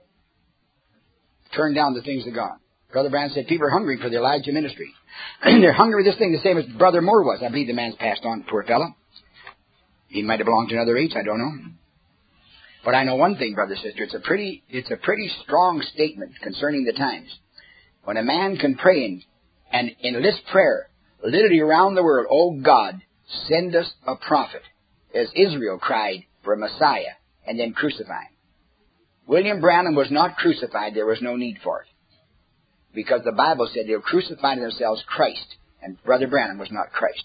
Turned down the things of God. Brother Branham said people are hungry for the Elijah ministry. They're hungry for this thing the same as Brother Moore was. I believe the man's passed on, poor fellow. He might have belonged to another age, I don't know. But I know one thing, brother, sister, it's a pretty strong statement concerning the times. When a man can pray and enlist prayer literally around the world, oh God, send us a prophet, as Israel cried for a Messiah, and then crucify him. William Branham was not crucified. There was no need for it. Because the Bible said they were crucifying themselves Christ, and Brother Branham was not Christ.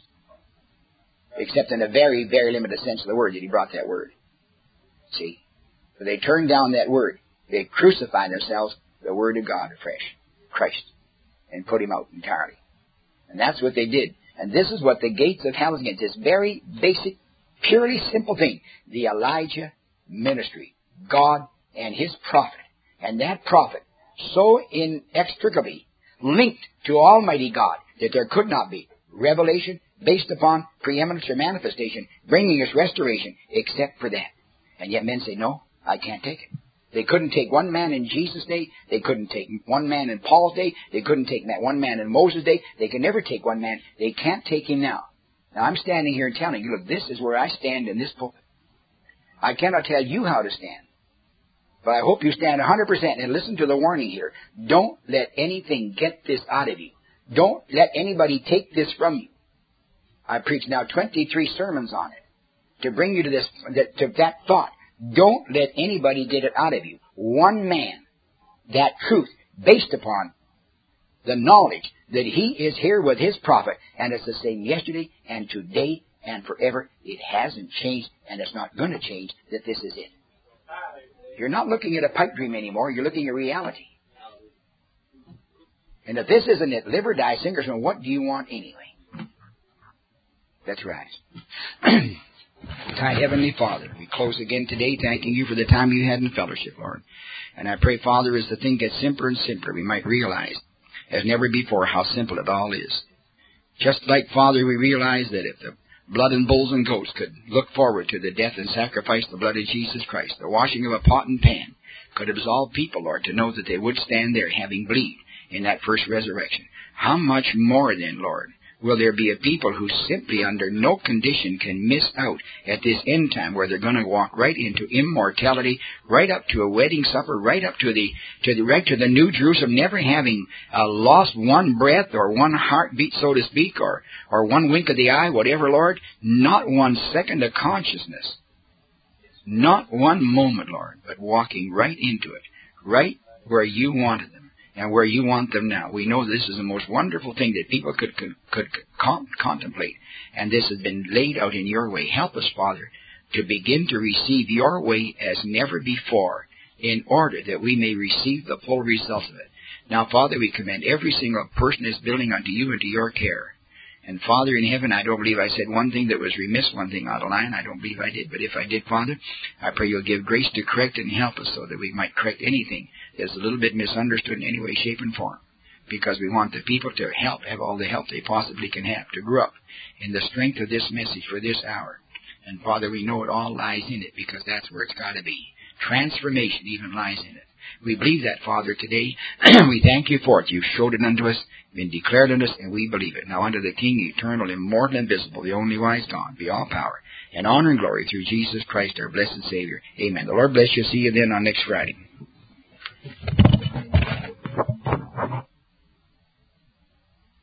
Except in a very, very limited sense of the word that he brought that word. See? So they turned down that word. They crucified themselves, the word of God afresh, Christ, and put him out entirely. And that's what they did. And this is what the gates of hell is against. This very basic, purely simple thing. The Elijah ministry. God and his prophet. And that prophet so inextricably linked to Almighty God that there could not be revelation based upon preeminence or manifestation bringing us restoration except for that. And yet men say, no, I can't take it. They couldn't take one man in Jesus' day. They couldn't take one man in Paul's day. They couldn't take one man in Moses' day. They can never take one man. They can't take him now. Now, I'm standing here and telling you, look, this is where I stand in this pulpit. I cannot tell you how to stand. But I hope you stand 100% and listen to the warning here. Don't let anything get this out of you. Don't let anybody take this from you. I preached now 23 sermons on it to bring you to that thought. Don't let anybody get it out of you. One man, that truth, based upon the knowledge that he is here with his prophet, and it's the same yesterday and today and forever. It hasn't changed, and it's not going to change, that this is it. You're not looking at a pipe dream anymore. You're looking at reality. And if this isn't it, live or die, sink or swim, what do you want anyway? Let's rise. Kind Heavenly Father, we close again today thanking you for the time you had in fellowship, Lord. And I pray, Father, as the thing gets simpler and simpler, we might realize, as never before, how simple it all is. Just like, Father, we realize that if the blood and bulls and goats could look forward to the death and sacrifice of the blood of Jesus Christ, the washing of a pot and pan could absolve people, Lord, to know that they would stand there having believed in that first resurrection. How much more then, Lord, will there be a people who simply under no condition can miss out at this end time, where they're going to walk right into immortality, right up to a wedding supper, right up to the New Jerusalem, never having lost one breath or one heartbeat, so to speak, or one wink of the eye, whatever, Lord, not one second of consciousness, not one moment, Lord, but walking right into it, right where you wanted them. And where you want them now. We know this is the most wonderful thing that people could contemplate. And this has been laid out in your way. Help us, Father, to begin to receive your way as never before, in order that we may receive the full results of it. Now, Father, we commend every single person that's building unto you and to your care. And, Father in heaven, I don't believe I said one thing that was remiss, one thing out of line. I don't believe I did. But if I did, Father, I pray you'll give grace to correct and help us so that we might correct anything that's a little bit misunderstood in any way, shape, and form. Because we want the people to have all the help they possibly can have to grow up in the strength of this message for this hour. And, Father, we know it all lies in it, because that's where it's got to be. Transformation even lies in it. We believe that, Father, today. We thank you for it. You've showed it unto us, been declared unto us, and we believe it. Now unto the King, eternal, immortal, invisible, the only wise God, be all power and honor and glory through Jesus Christ, our blessed Savior. Amen. The Lord bless you. See you then on next Friday.